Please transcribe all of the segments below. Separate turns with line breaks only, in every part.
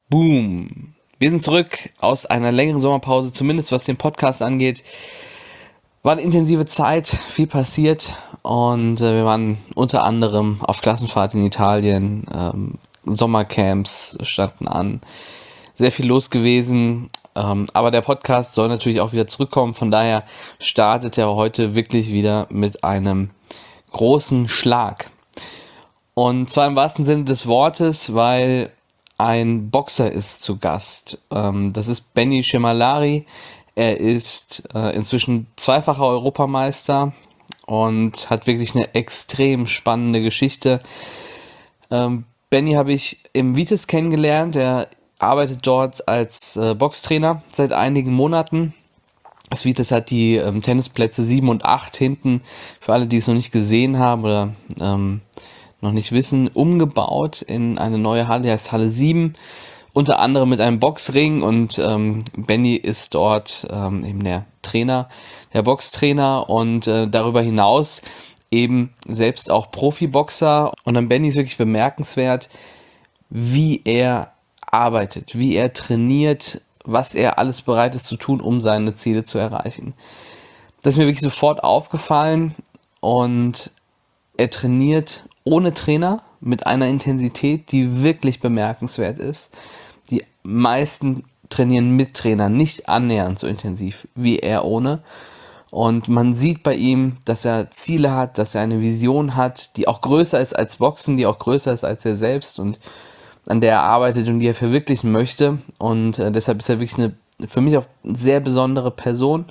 Boom. Wir sind zurück aus einer längeren Sommerpause, zumindest was den Podcast angeht. War eine intensive Zeit, viel passiert und wir waren unter anderem auf Klassenfahrt in Italien, Sommercamps standen an, sehr viel los gewesen, aber der Podcast soll natürlich auch wieder zurückkommen, von daher startet er heute wirklich wieder mit einem großen Schlag. Und zwar im wahrsten Sinne des Wortes, weil ein Boxer ist zu Gast. Das ist Benny Shemalari. Er ist inzwischen zweifacher Europameister und hat wirklich eine extrem spannende Geschichte. Benny habe ich im Vitis kennengelernt. Er arbeitet dort als Boxtrainer seit einigen Monaten. Das Vitis hat die Tennisplätze 7 und 8 hinten, für alle, die es noch nicht gesehen haben oder noch nicht wissen, umgebaut in eine neue Halle, die heißt Halle 7, unter anderem mit einem Boxring und Benny ist dort eben der Trainer, der Boxtrainer und darüber hinaus eben selbst auch Profiboxer. Und an Benny ist wirklich bemerkenswert, wie er arbeitet, wie er trainiert, was er alles bereit ist zu tun, um seine Ziele zu erreichen. Das ist mir wirklich sofort aufgefallen und er trainiert ohne Trainer mit einer Intensität, die wirklich bemerkenswert ist. Die meisten trainieren mit Trainer nicht annähernd so intensiv wie er ohne. Und man sieht bei ihm, dass er Ziele hat, dass er eine Vision hat, die auch größer ist als Boxen, die auch größer ist als er selbst und an der er arbeitet und die er verwirklichen möchte. Und deshalb ist er wirklich für mich auch eine sehr besondere Person.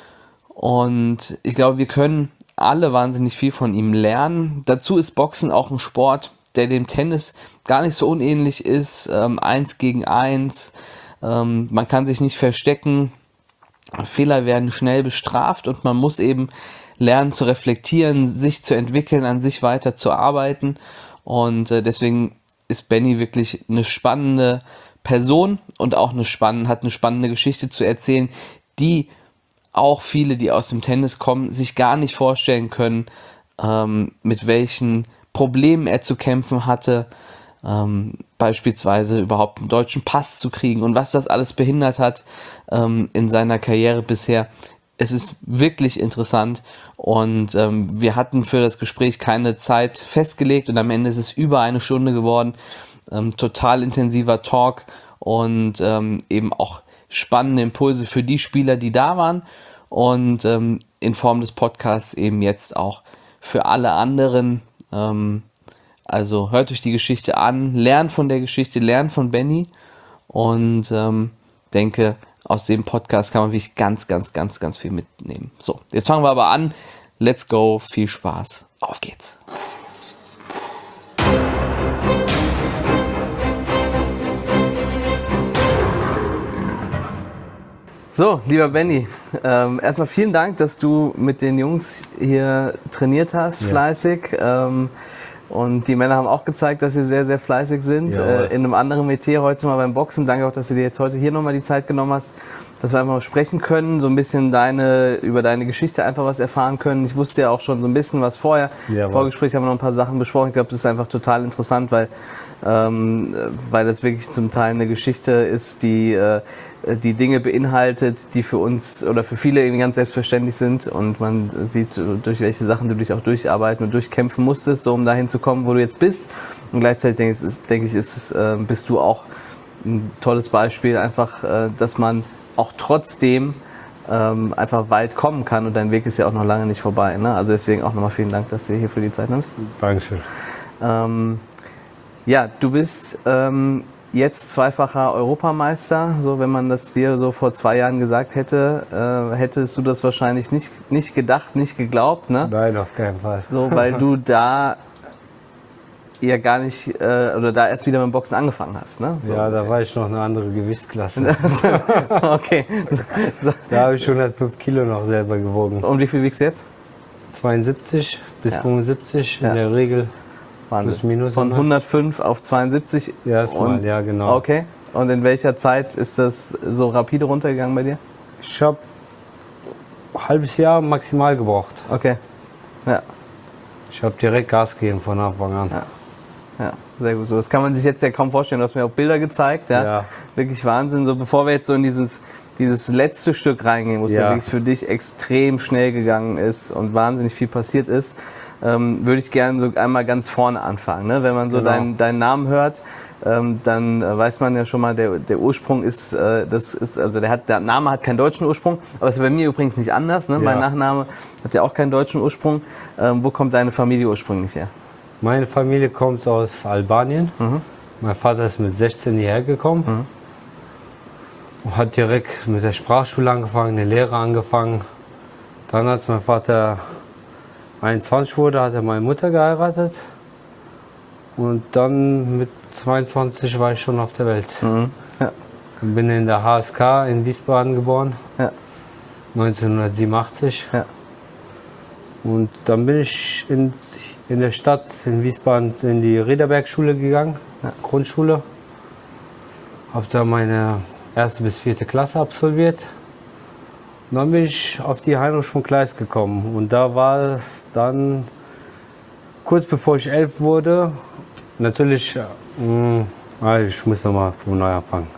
Und ich glaube, wir können alle wahnsinnig viel von ihm lernen. Dazu ist Boxen auch ein Sport, der dem Tennis gar nicht so unähnlich ist. 1 gegen 1. Man kann sich nicht verstecken. Fehler werden schnell bestraft und man muss eben lernen zu reflektieren, sich zu entwickeln, an sich weiter zu arbeiten. Und deswegen ist Benny wirklich eine spannende Person und auch hat eine spannende Geschichte zu erzählen, die auch viele, die aus dem Tennis kommen, sich gar nicht vorstellen können, mit welchen Problemen er zu kämpfen hatte, beispielsweise überhaupt einen deutschen Pass zu kriegen und was das alles behindert hat in seiner Karriere bisher. Es ist wirklich interessant und wir hatten für das Gespräch keine Zeit festgelegt und am Ende ist es über eine Stunde geworden. Total intensiver Talk und eben auch spannende Impulse für die Spieler, die da waren und in Form des Podcasts eben jetzt auch für alle anderen. Also hört euch die Geschichte an, lernt von der Geschichte, lernt von Benny und denke, aus dem Podcast kann man wirklich ganz, ganz, ganz, ganz viel mitnehmen. So, jetzt fangen wir aber an. Let's go, viel Spaß. Auf geht's. So, lieber Benny, erstmal vielen Dank, dass du mit den Jungs hier trainiert hast, fleißig. Und die Männer haben auch gezeigt, dass sie sehr, sehr fleißig sind. In einem anderen Metier heute mal beim Boxen. Danke auch, dass du dir jetzt heute hier nochmal die Zeit genommen hast, dass wir einfach mal sprechen können, so ein bisschen über deine Geschichte einfach was erfahren können. Ich wusste ja auch schon so ein bisschen was vorher. Im Vorgespräch haben wir noch ein paar Sachen besprochen. Ich glaube, das ist einfach total interessant, weil das wirklich zum Teil eine Geschichte ist, die Dinge beinhaltet, die für uns oder für viele irgendwie ganz selbstverständlich sind und man sieht, durch welche Sachen du dich auch durcharbeiten und durchkämpfen musstest, so um dahin zu kommen, wo du jetzt bist. Und gleichzeitig bist du auch ein tolles Beispiel, einfach, dass man auch trotzdem einfach weit kommen kann und dein Weg ist ja auch noch lange nicht vorbei. Ne? Also deswegen auch nochmal vielen Dank, dass du hier für die Zeit nimmst.
Dankeschön.
Ja, du bist jetzt zweifacher Europameister. So, wenn man das dir so vor 2 Jahren gesagt hätte, hättest du das wahrscheinlich nicht gedacht, nicht geglaubt, ne?
Nein, auf keinen Fall.
So, weil du da ja gar nicht oder da erst wieder mit dem Boxen angefangen hast, ne? So
ja, da war ich noch eine andere Gewichtsklasse.
Okay.
Da habe ich 105 Kilo noch selber gewogen.
Und wie viel wiegst du jetzt?
72 bis 75 in der Regel.
Plus minus von 105 auf 72?
Ja, genau.
Okay. Und in welcher Zeit ist das so rapide runtergegangen bei dir?
Ich habe ein halbes Jahr maximal gebraucht.
Okay. Ja.
Ich habe direkt Gas gegeben von Anfang an. Ja.
Ja, sehr gut. So, das kann man sich jetzt ja kaum vorstellen. Du hast mir auch Bilder gezeigt. Ja. Wirklich Wahnsinn. So, bevor wir jetzt so in dieses letzte Stück reingehen, wo es ja wirklich für dich extrem schnell gegangen ist und wahnsinnig viel passiert ist, würde ich gerne so einmal ganz vorne anfangen. Ne? Wenn man so deinen Namen hört, dann weiß man ja schon mal, der Ursprung ist, der Name hat keinen deutschen Ursprung, aber ist bei mir übrigens nicht anders. Ne? Mein Nachname hat ja auch keinen deutschen Ursprung. Wo kommt deine Familie ursprünglich her?
Meine Familie kommt aus Albanien. Mein Vater ist mit 16 hierher gekommen. Hat direkt mit der Sprachschule angefangen, eine Lehre angefangen. Dann, als mein Vater 21 wurde, hat er meine Mutter geheiratet. Und dann mit 22 war ich schon auf der Welt. Ja. Bin in der HSK in Wiesbaden geboren, 1987. Ja. Und dann bin ich in der Stadt in Wiesbaden in die Riederberg-Schule gegangen, Grundschule. Habe da meine 1. bis 4. Klasse absolviert. Und dann bin ich auf die Heinrich von Kleist gekommen. Und da war es dann kurz bevor ich 11 wurde. Natürlich, ich muss nochmal von neu anfangen.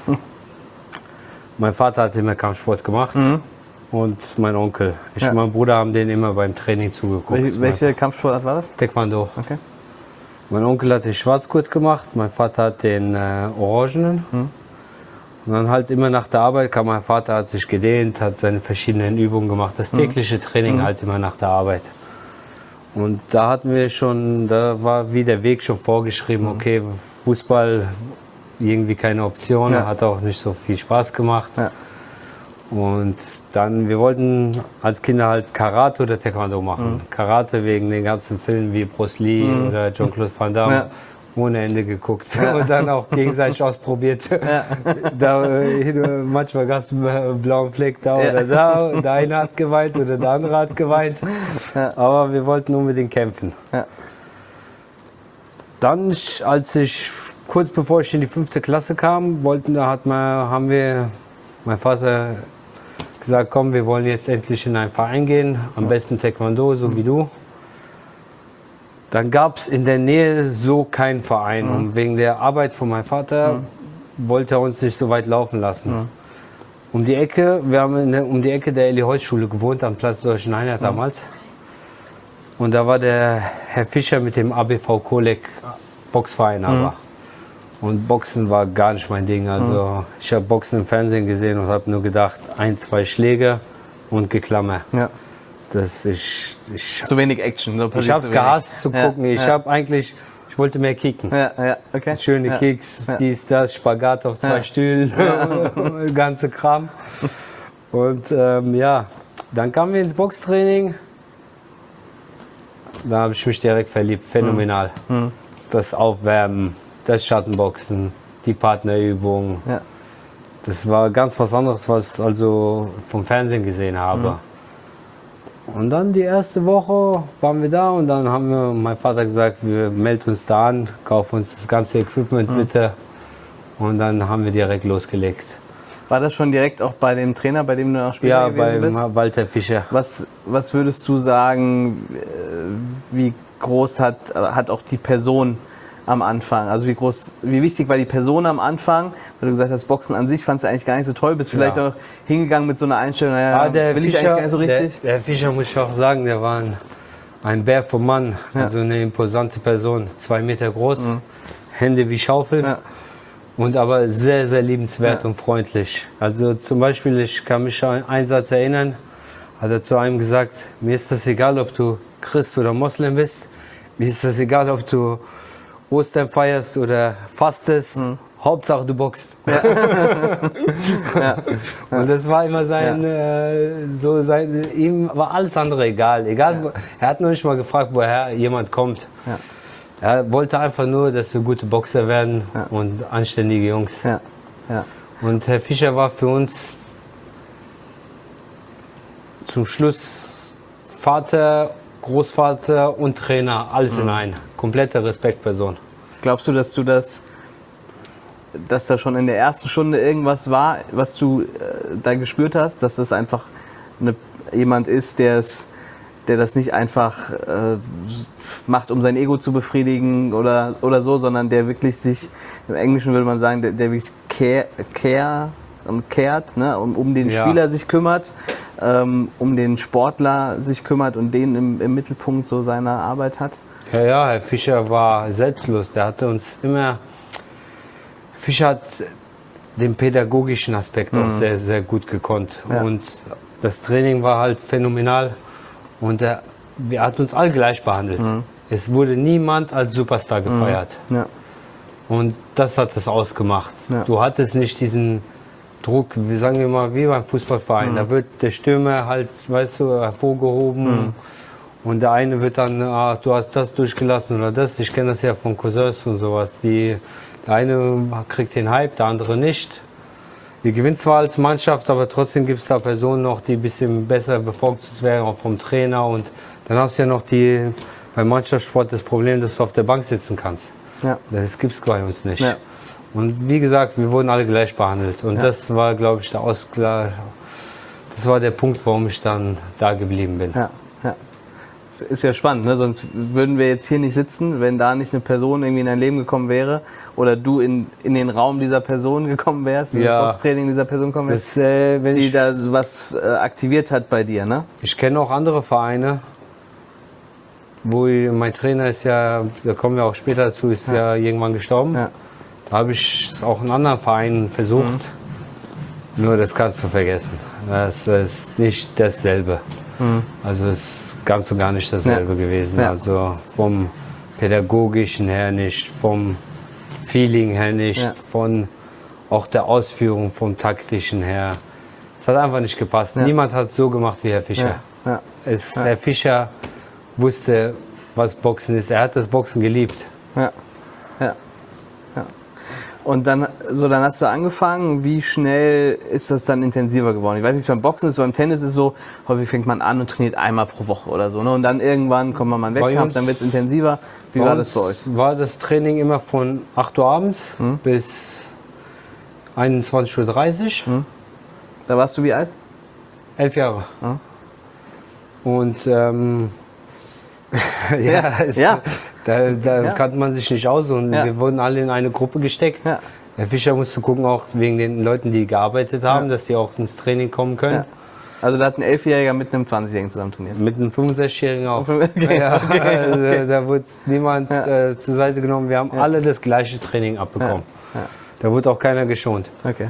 Mein Vater hat immer Kampfsport gemacht und mein Onkel. Ich und mein Bruder haben den immer beim Training zugeguckt.
Welche Kampfsportart war das?
Taekwondo. Okay. Mein Onkel hat den Schwarzgurt gemacht, mein Vater hat den Orangenen. Und dann halt immer nach der Arbeit kam mein Vater, hat sich gedehnt, hat seine verschiedenen Übungen gemacht. Das tägliche Training halt immer nach der Arbeit. Und da hatten wir schon, da war wie der Weg schon vorgeschrieben, okay, Fußball irgendwie keine Option, hat auch nicht so viel Spaß gemacht. Ja. Und dann, wir wollten als Kinder halt Karate oder Taekwondo machen. Karate wegen den ganzen Filmen wie Bruce Lee oder Jean-Claude Van Damme. Ohne Ende geguckt und dann auch gegenseitig ausprobiert. Da, manchmal gab es einen blauen Fleck da oder da. Der eine hat geweint oder der andere hat geweint. Aber wir wollten unbedingt kämpfen. Dann, kurz bevor ich in die 5. Klasse kam, haben wir, mein Vater gesagt, komm, wir wollen jetzt endlich in einen Verein gehen, am besten Taekwondo, so wie du. Dann gab es in der Nähe so keinen Verein und wegen der Arbeit von meinem Vater wollte er uns nicht so weit laufen lassen. Wir haben um die Ecke der Eli-Holz-Schule gewohnt, am Platz Deutschen Einheit damals. Und da war der Herr Fischer mit dem ABV Kolek Boxverein aber. Und Boxen war gar nicht mein Ding. Also ich habe Boxen im Fernsehen gesehen und habe nur gedacht, 1, 2 Schläge und Geklammer. Ja.
Zu wenig Action. So
ich habe es gehasst zu gucken. Ich wollte mehr kicken.
Okay.
Schöne Kicks, dies, das, Spagat auf 2 Stühlen, ganze Kram. Und dann kamen wir ins Boxtraining. Da habe ich mich direkt verliebt, phänomenal. Das Aufwärmen, das Schattenboxen, die Partnerübung. Das war ganz was anderes, was ich also vom Fernsehen gesehen habe. Und dann die erste Woche waren wir da und dann haben mein Vater gesagt, wir melden uns da an, kaufen uns das ganze Equipment bitte. Und dann haben wir direkt losgelegt.
War das schon direkt auch bei dem Trainer, bei dem du auch Spieler gewesen bist?
Ja, bei Walter Fischer.
Was würdest du sagen, wie groß hat auch die Person am Anfang? Also wie wichtig war die Person am Anfang? Weil du gesagt hast, Boxen an sich fandst du eigentlich gar nicht so toll, bist vielleicht auch hingegangen mit so einer Einstellung, will ich eigentlich gar nicht so richtig?
Der Fischer, muss ich auch sagen, der war ein Bär vom Mann, also eine imposante Person, 2 Meter groß, Hände wie Schaufel und aber sehr, sehr liebenswert und freundlich. Also zum Beispiel, ich kann mich an einen Satz erinnern, hat er zu einem gesagt, mir ist das egal, ob du Christ oder Moslem bist, mir ist das egal, ob du Ostern feierst oder fastest, Hauptsache du boxst. Und das war immer ihm war alles andere egal. Er hat nur nicht mal gefragt, woher jemand kommt. Er wollte einfach nur, dass wir gute Boxer werden und anständige Jungs. Und Herr Fischer war für uns zum Schluss Vater, Großvater und Trainer, alles in einem. Komplette Respektperson.
Glaubst du, dass da schon in der ersten Stunde irgendwas war, was du da gespürt hast, dass das einfach jemand ist, der es der das nicht einfach macht, um sein Ego zu befriedigen oder so, sondern der wirklich sich, im Englischen würde man sagen, der wirklich cared, ne? um den Spieler sich kümmert, um den Sportler sich kümmert und den im Mittelpunkt so seiner Arbeit hat.
Ja, Herr Fischer war selbstlos. Der hatte uns immer. Fischer hat den pädagogischen Aspekt auch sehr, sehr gut gekonnt.
Ja.
Und das Training war halt phänomenal. Und er hat uns alle gleich behandelt. Es wurde niemand als Superstar gefeiert.
Ja.
Und das hat es ausgemacht.
Ja.
Du hattest nicht diesen Druck, wie sagen wir mal, wie beim Fußballverein. Da wird der Stürmer halt, weißt du, hervorgehoben. Und der eine wird dann, du hast das durchgelassen oder das. Ich kenne das ja von Cousins und sowas. Der eine kriegt den Hype, der andere nicht. Die gewinnt zwar als Mannschaft, aber trotzdem gibt es da Personen noch, die ein bisschen besser bevorzugt werden, auch vom Trainer. Und dann hast du ja noch beim Mannschaftssport das Problem, dass du auf der Bank sitzen kannst.
Ja.
Das gibt es bei uns nicht.
Ja.
Und wie gesagt, wir wurden alle gleich behandelt. Und das war, glaube ich, der Ausgleich. Das war der Punkt, warum ich dann da geblieben bin.
Ja. Das ist ja spannend, ne? Sonst würden wir jetzt hier nicht sitzen, wenn da nicht eine Person irgendwie in dein Leben gekommen wäre oder du in den Raum dieser Person gekommen wärst, in das Boxtraining dieser Person gekommen wärst, die da was aktiviert hat bei dir, ne?
Ich kenne auch andere Vereine, mein Trainer ist ja, da kommen wir auch später dazu, ist ja irgendwann gestorben. Ja. Da habe ich es auch in anderen Vereinen versucht. Nur das kannst du vergessen. Das ist nicht dasselbe. Also es ist ganz und gar nicht dasselbe gewesen. Ja. Also vom pädagogischen her nicht, vom Feeling her nicht, von auch der Ausführung, vom taktischen her. Es hat einfach nicht gepasst. Niemand hat so gemacht wie Herr Fischer. Herr Fischer wusste, was Boxen ist. Er hat das Boxen geliebt.
Ja. Und dann hast du angefangen. Wie schnell ist das dann intensiver geworden? Ich weiß nicht, beim Boxen ist, beim Tennis ist so, häufig fängt man an und trainiert einmal pro Woche oder so. Ne? Und dann irgendwann kommt man mal einen Wettkampf, dann wird es intensiver. Wie war das bei euch?
War das Training immer von 8 Uhr abends bis 21:30 Uhr.
Da warst du wie alt?
11 Jahre. Und da kannte man sich nicht aus und wir wurden alle in eine Gruppe gesteckt. Ja. Herr Fischer musste gucken, auch wegen den Leuten, die gearbeitet haben, dass die auch ins Training kommen können. Ja.
Also da hat ein 11-Jähriger mit einem 20-Jährigen zusammen trainiert?
Mit einem 65-Jährigen auch.
Okay.
Da wurde niemand zur Seite genommen. Wir haben alle das gleiche Training abbekommen. Da wurde auch keiner geschont.
Okay.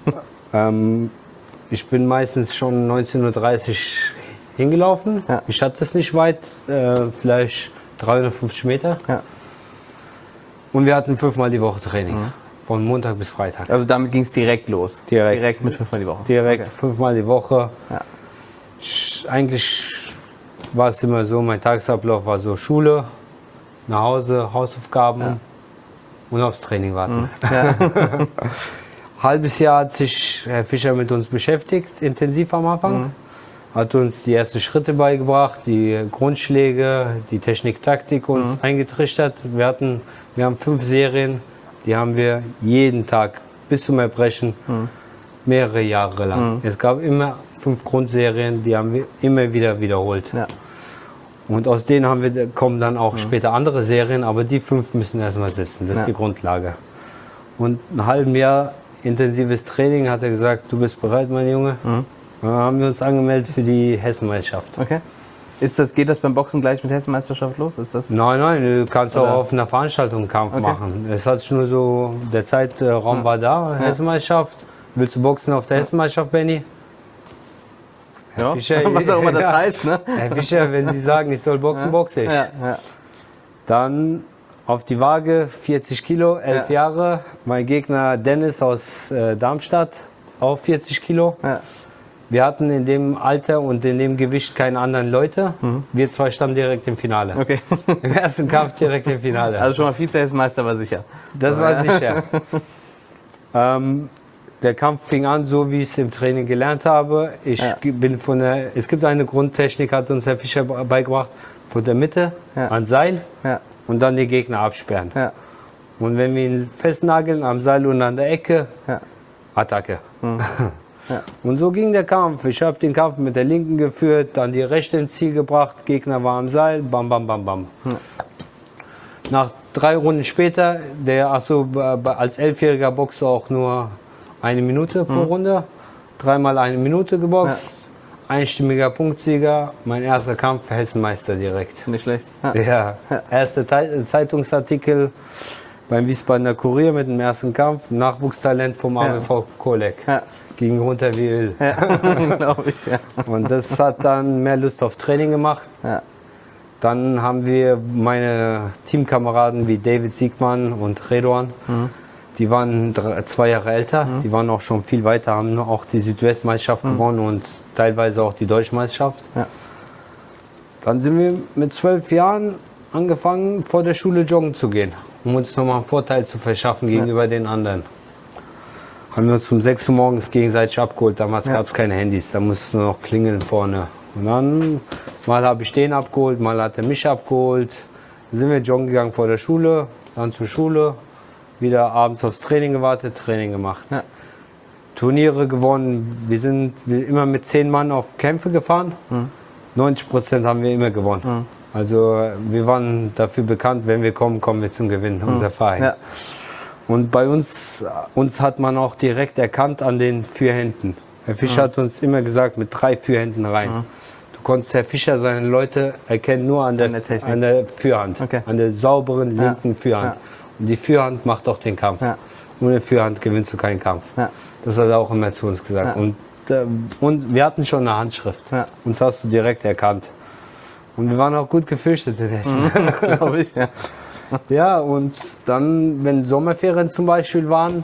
Ich bin meistens schon 19:30 Uhr hingelaufen. Ja. Ich hatte es nicht weit, vielleicht 350 Meter. Ja. Und wir hatten 5-mal die Woche Training. Von Montag bis Freitag.
Also damit ging es direkt los? Direkt mit 5-mal die Woche?
Direkt 5-mal die Woche. Ja. Eigentlich war es immer so, mein Tagesablauf war so: Schule, nach Hause, Hausaufgaben und aufs Training warten. Ja. Halbes Jahr hat sich Herr Fischer mit uns beschäftigt, intensiv am Anfang. Hat uns die ersten Schritte beigebracht, die Grundschläge, die Technik, Taktik uns eingetrichtert. Wir haben 5 Serien, die haben wir jeden Tag bis zum Erbrechen mehrere Jahre lang. Es gab immer 5 Grundserien, die haben wir immer wieder wiederholt. Ja. Und aus denen kommen dann auch später andere Serien, aber die 5 müssen erstmal sitzen, das ist die Grundlage. Und ein halbes Jahr intensives Training hat er gesagt: Du bist bereit, mein Junge? Dann haben wir uns angemeldet für die Hessenmeisterschaft.
Okay. Geht das beim Boxen gleich mit Hessenmeisterschaft los? Ist das
Nein, du kannst auch auf einer Veranstaltung einen Kampf machen. Es hat nur so, der Zeitraum war da, Hessenmeisterschaft. Willst du boxen auf der Hessenmeisterschaft, Benny?
Ja, Fischer, was auch immer das heißt, ne?
Herr Fischer, wenn Sie sagen, ich soll boxen, boxe ich. Dann auf die Waage, 40 Kilo, 11 Jahre. Mein Gegner Dennis aus Darmstadt, auch 40 Kilo. Ja. Wir hatten in dem Alter und in dem Gewicht keine anderen Leute. Wir 2 standen direkt im Finale. Okay. Im ersten Kampf direkt im Finale.
Also schon mal Vize-Hessenmeister war sicher.
Das war sicher. Der Kampf fing an, so wie ich es im Training gelernt habe. Es gibt eine Grundtechnik, hat uns Herr Fischer beigebracht, von der Mitte an Seil und dann den Gegner absperren. Ja. Und wenn wir ihn festnageln, am Seil und an der Ecke, Attacke.
Ja.
Und so ging der Kampf. Ich habe den Kampf mit der linken geführt, dann die rechte ins Ziel gebracht, Gegner war am Seil, bam, bam, bam, bam.
Ja.
Nach 3 Runden später, als 11-Jähriger boxst du auch nur 1 Minute pro Runde, 3-mal 1 Minute geboxt, einstimmiger Punktsieger, mein erster Kampf, Hessenmeister direkt.
Nicht schlecht.
Ja, erster Zeitungsartikel beim Wiesbadener Kurier mit dem ersten Kampf, Nachwuchstalent vom AWV Kolek.
Ja.
Ging runter wie Öl.
Ja, glaube ich, ja.
Und das hat dann mehr Lust auf Training gemacht.
Ja.
Dann haben wir meine Teamkameraden wie David Siegmann und Redouan, die waren 2 Jahre älter, die waren auch schon viel weiter, haben auch die Südwestmeisterschaft gewonnen und teilweise auch die Deutschmeisterschaft.
Ja.
Dann sind wir mit 12 Jahren angefangen, vor der Schule joggen zu gehen, um uns nochmal einen Vorteil zu verschaffen gegenüber den anderen. Haben wir uns um 6 Uhr morgens gegenseitig abgeholt, damals gab es keine Handys, da mussten wir noch klingeln vorne. Und dann, mal habe ich den abgeholt, mal hat er mich abgeholt. Dann sind wir joggen gegangen vor der Schule, dann zur Schule, wieder abends aufs Training gewartet, Training gemacht.
Ja.
Turniere gewonnen, wir sind immer mit 10 Mann auf Kämpfe gefahren. 90% haben wir immer gewonnen. Also wir waren dafür bekannt, wenn wir kommen, kommen wir zum Gewinn, unser Verein.
Ja.
Und bei uns hat man auch direkt erkannt an den 4 Händen. Herr Fischer hat uns immer gesagt, mit 3 Führhänden rein. Du konntest Herr Fischer seine Leute erkennen nur an der Führhand, an der sauberen linken Führhand.
Ja.
Und die Führhand macht auch den Kampf.
Ja.
Ohne Führhand gewinnst du keinen Kampf.
Ja.
Das hat er auch immer zu uns gesagt.
Ja.
Und wir hatten schon eine Handschrift.
Ja.
Uns hast du direkt erkannt. Und wir waren auch gut gefürchtet in Hessen.
Das glaube ich, ja.
Ja, und dann, wenn Sommerferien zum Beispiel waren,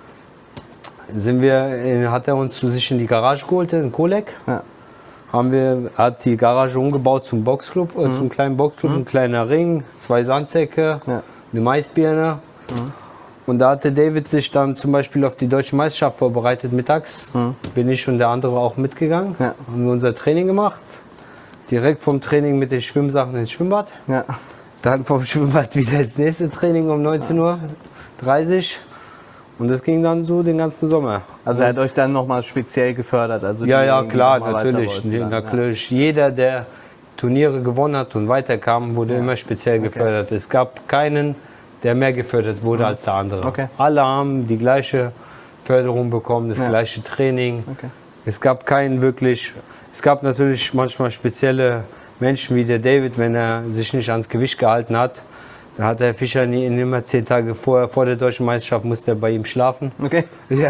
hat er uns zu sich in die Garage geholt, in Kolek.
Ja.
Hat die Garage umgebaut zum Boxclub, zum kleinen Boxclub, ein kleiner Ring, 2 Sandsäcke, eine Maisbirne. Und da hatte David sich dann zum Beispiel auf die deutsche Meisterschaft vorbereitet mittags. Bin ich und der andere auch mitgegangen, haben wir unser Training gemacht. Direkt vom Training mit den Schwimmsachen ins Schwimmbad.
Ja.
Dann vom Schwimmbad wieder ins nächste Training um 19:30 Uhr. Und das ging dann so den ganzen Sommer.
Also er hat euch dann nochmal speziell gefördert? Also
Ja, klar,
noch mal
natürlich.
weiter wollten dann,
Natürlich. Jeder, der Turniere gewonnen hat und weiterkam, wurde immer speziell gefördert. Es gab keinen, der mehr gefördert wurde als der andere.
Okay.
Alle haben die gleiche Förderung bekommen, das gleiche Training.
Okay.
Es gab keinen wirklich. Es gab natürlich manchmal spezielle Menschen wie der David, wenn er sich nicht ans Gewicht gehalten hat. Da hat der Fischer immer 10 Tage vor der deutschen Meisterschaft musste er bei ihm schlafen.
Okay.
Ja,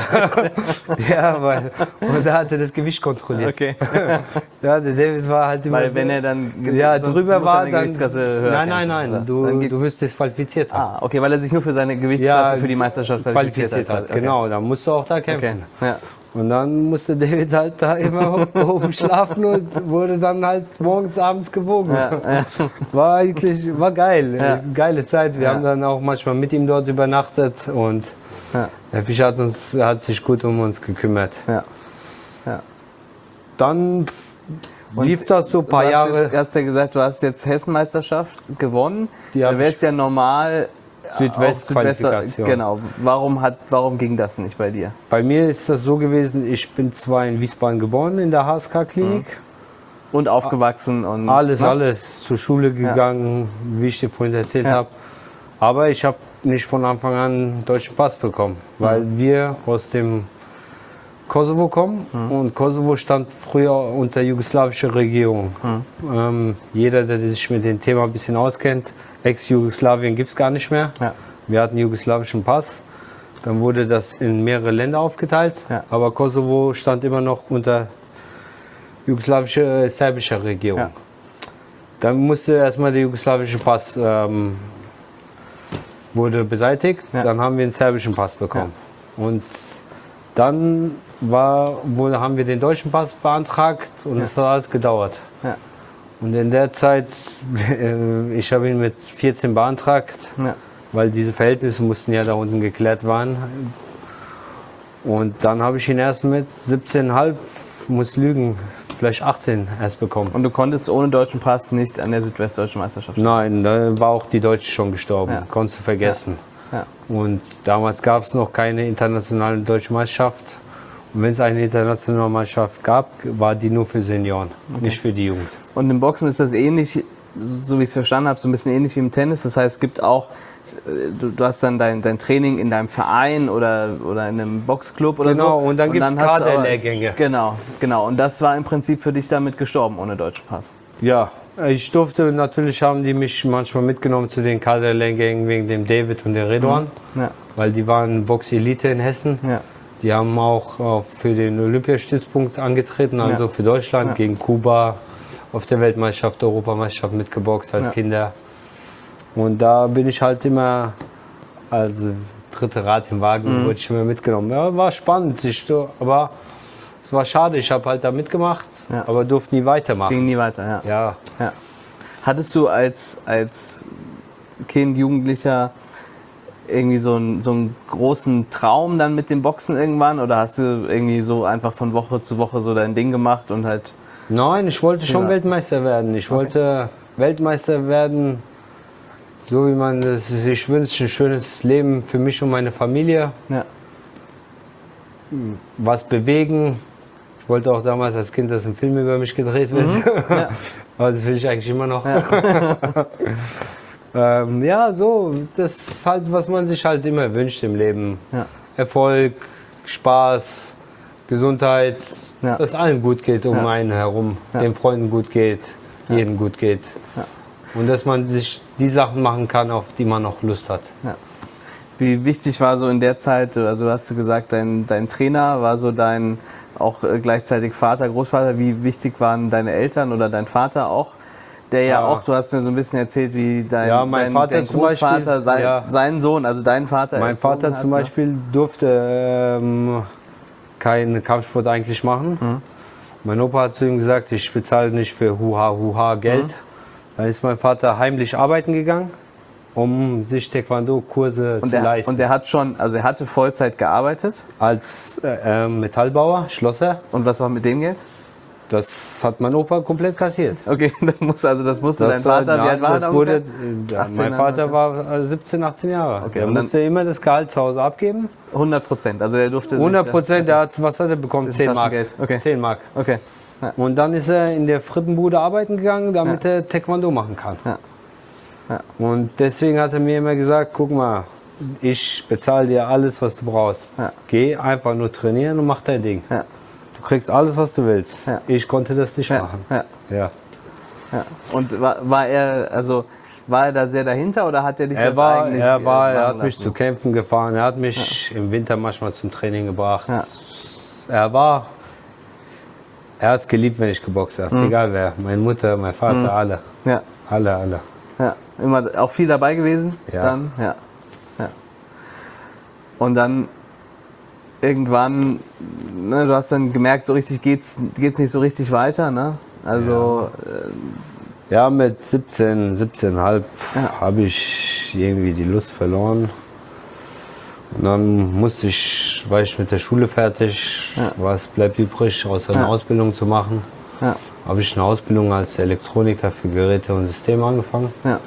und da hat er das Gewicht kontrolliert.
Okay.
Ja, der David war halt immer.
Weil wenn er dann
drüber war, dann.
höher
Nein, du wirst disqualifiziert.
Ah, okay, weil er sich nur für seine Gewichtsklasse für die Meisterschaft qualifiziert hat. Okay.
Genau, dann musst du auch da kämpfen.
Okay. Ja.
Und dann musste David halt da immer oben schlafen und wurde dann halt morgens, abends gewogen.
Ja.
War geil.
Ja.
Geile Zeit. Wir haben dann auch manchmal mit ihm dort übernachtet und der Fischer hat sich gut um uns gekümmert.
Ja. Ja.
Dann lief das so ein paar Jahre.
Du hast ja gesagt, du hast jetzt Hessenmeisterschaft gewonnen.
Die
Da
hab
wäre es ja normal
Südwest-Qualifikation.
Genau. Warum ging das nicht bei dir?
Bei mir ist das so gewesen, ich bin zwar in Wiesbaden geboren, in der HSK-Klinik.
Und aufgewachsen und...
Alles. Zur Schule gegangen, wie ich dir vorhin erzählt habe. Aber ich habe nicht von Anfang an einen deutschen Pass bekommen, weil wir aus dem Kosovo kommen und Kosovo stand früher unter jugoslawischer Regierung. Jeder, der sich mit dem Thema ein bisschen auskennt, Ex-Jugoslawien gibt es gar nicht mehr. Ja. Wir hatten jugoslawischen Pass. Dann wurde das in mehrere Länder aufgeteilt. Ja. Aber Kosovo stand immer noch unter jugoslawischer, serbischer Regierung. Ja. Dann musste erstmal der jugoslawische Pass wurde beseitigt. Ja. Dann haben wir einen serbischen Pass bekommen. Ja. Und dann haben wir den deutschen Pass beantragt und es hat alles gedauert. Ja. Und in der Zeit, ich habe ihn mit 14 beantragt, weil diese Verhältnisse mussten ja da unten geklärt werden. Und dann habe ich ihn erst mit 17,5, muss lügen, vielleicht 18 erst bekommen.
Und du konntest ohne deutschen Pass nicht an der Südwestdeutschen Meisterschaft?
Nein, da war auch die Deutsche schon gestorben, konntest du vergessen. Ja. Und damals gab es noch keine internationale deutsche Meisterschaft. Und wenn es eine internationale Mannschaft gab, war die nur für Senioren, nicht für die Jugend.
Und im Boxen ist das ähnlich, so wie ich es verstanden habe, so ein bisschen ähnlich wie im Tennis. Das heißt, es gibt auch, du hast dann dein Training in deinem Verein oder in einem Boxclub oder so.
Genau, und dann gibt es
hast du aber-
Kaderlehrgänge.
Genau. Und das war im Prinzip für dich damit gestorben, ohne deutschen Pass.
Ja, ich durfte, natürlich haben die mich manchmal mitgenommen zu den Kaderlehrgängen wegen dem David und der Redouan,
Ja.
weil die waren Box-Elite in Hessen.
Ja.
Die haben auch für den Olympiastützpunkt angetreten, also
Ja.
für Deutschland,
Ja.
gegen Kuba auf der Weltmeisterschaft, Europameisterschaft mitgeboxt als
Ja.
Kinder. Und da bin ich halt immer als dritte Rad im Wagen, wurde ich immer mitgenommen. Ja, war spannend, aber es war schade, ich habe halt da mitgemacht,
Ja.
aber durfte nie
Es
weitermachen.
ging nie weiter, ja.
Ja,
Ja. Hattest du als Kind, Jugendlicher irgendwie so einen großen Traum dann mit dem Boxen irgendwann? Oder hast du irgendwie so einfach von Woche zu Woche so dein Ding gemacht und halt...
nein, ich wollte schon
Ja.
Weltmeister werden. Ich wollte Weltmeister werden, so wie man es sich wünscht, ein schönes Leben für mich und meine Familie.
Ja,
Was bewegen. Ich wollte auch damals als Kind, dass ein Film über mich gedreht wird.
Ja.
Aber das will ich eigentlich immer noch. Ja, so, das ist halt, was man sich halt immer wünscht im Leben.
Ja.
Erfolg, Spaß, Gesundheit,
Ja.
dass allen gut geht um
Ja.
einen herum,
Ja.
den Freunden gut geht, jedem gut geht.
Ja.
Und dass man sich die Sachen machen kann, auf die man noch Lust hat.
ja. Wie wichtig war so in der Zeit, also du hast gesagt, dein Trainer war so dein auch gleichzeitig Vater, Großvater. Wie wichtig waren deine Eltern oder dein Vater auch? Der ja
Ja.
auch, du hast mir so ein bisschen erzählt, wie
Mein Vater
dein
zum
Großvater,
Beispiel,
sein Sohn, also dein Vater.
Mein
erzogen
Vater
hat,
zum
ne?
Beispiel durfte keinen Kampfsport eigentlich machen. Mein Opa hat zu ihm gesagt, ich bezahle nicht für Huha Geld. Dann ist mein Vater heimlich arbeiten gegangen, um sich Taekwondo-Kurse zu leisten.
Und er hat schon, also er hatte Vollzeit gearbeitet.
Als Metallbauer, Schlosser,
Und was war mit dem Geld?
das hat mein Opa komplett kassiert.
Okay, das musste dein Vater, wie
ja,
alt war er
das
da
wurde,
ungefähr? 18,
mein Vater
19?
war 17, 18 Jahre.
Okay,
Er
und dann-
musste immer das Gehalt zu Hause abgeben.
100%, also er durfte
100%, der hat, was hat er bekommen?
Das ist
10 Mark.
Taschengeld, okay.
10 Mark.
Okay, ja,
Und dann ist er in der Frittenbude arbeiten gegangen, damit er Taekwondo machen kann.
Ja. Ja.
Und deswegen hat er mir immer gesagt, guck mal, ich bezahle dir alles, was du brauchst.
Ja.
Geh einfach nur trainieren und mach dein Ding.
ja,
Du kriegst alles, was du willst.
Ja.
Ich konnte das nicht
ja,
machen.
ja,
Ja.
ja. Und war er da sehr dahinter oder hat er dich
Er
das
war,
eigentlich
er hat
machen
mich
lassen?
zu Kämpfen gefahren, er hat mich im Winter manchmal zum Training gebracht.
Ja.
Er hat es geliebt, wenn ich geboxt habe. Egal wer. Meine Mutter, mein Vater, alle.
Ja,
Alle.
ja. Immer auch viel dabei gewesen?
Ja.
Dann? Ja. Ja. Und dann irgendwann, ne, du hast dann gemerkt, so richtig geht's nicht so richtig weiter, ne? Also,
Ja, mit 17,5
Ja.
habe ich irgendwie die Lust verloren. Und dann war ich mit der Schule fertig.
Ja.
Was bleibt übrig, außer eine
Ja.
Ausbildung zu machen?
ja,
Habe ich eine Ausbildung als Elektroniker für Geräte und Systeme angefangen.
ja,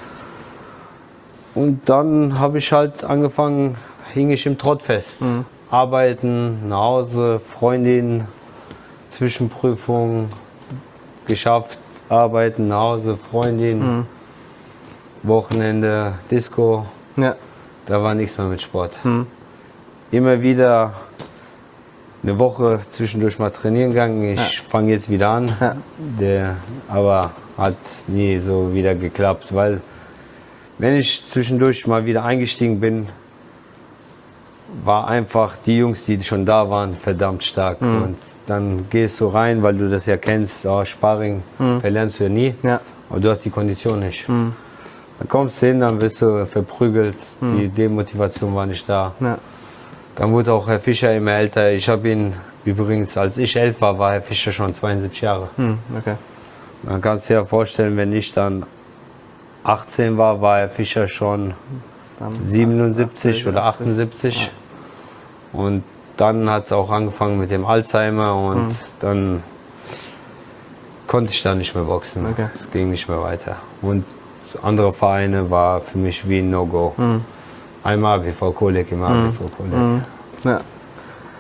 Und dann habe ich halt angefangen, hing ich im Trott fest. Arbeiten, nach Hause, Freundin, Zwischenprüfung, geschafft, arbeiten, nach Hause, Freundin, Wochenende, Disco.
ja,
Da war nichts mehr mit Sport. Immer wieder eine Woche zwischendurch mal trainieren gegangen. Ich fange jetzt wieder an.
Ja.
Aber hat nie so wieder geklappt, weil wenn ich zwischendurch mal wieder eingestiegen bin, war einfach die Jungs, die schon da waren, verdammt stark. Und dann gehst du rein, weil du das ja kennst, Sparring verlernst du ja nie,
ja,
aber du hast die Kondition nicht. Dann kommst du hin, dann wirst du verprügelt, die Demotivation war nicht da.
ja,
Dann wurde auch Herr Fischer immer älter. Ich habe ihn übrigens, als ich 11 war, war Herr Fischer schon 72 Jahre.
okay.
Man kann sich ja vorstellen, wenn ich dann 18 war, war Herr Fischer schon
Dann
77 oder
80.
78. Und dann hat es auch angefangen mit dem Alzheimer und dann konnte ich da nicht mehr boxen.
Okay.
Es ging nicht mehr weiter. Und andere Vereine war für mich wie ein No-Go. Einmal ABV Kolek, immer ABV Kolek.
Ja.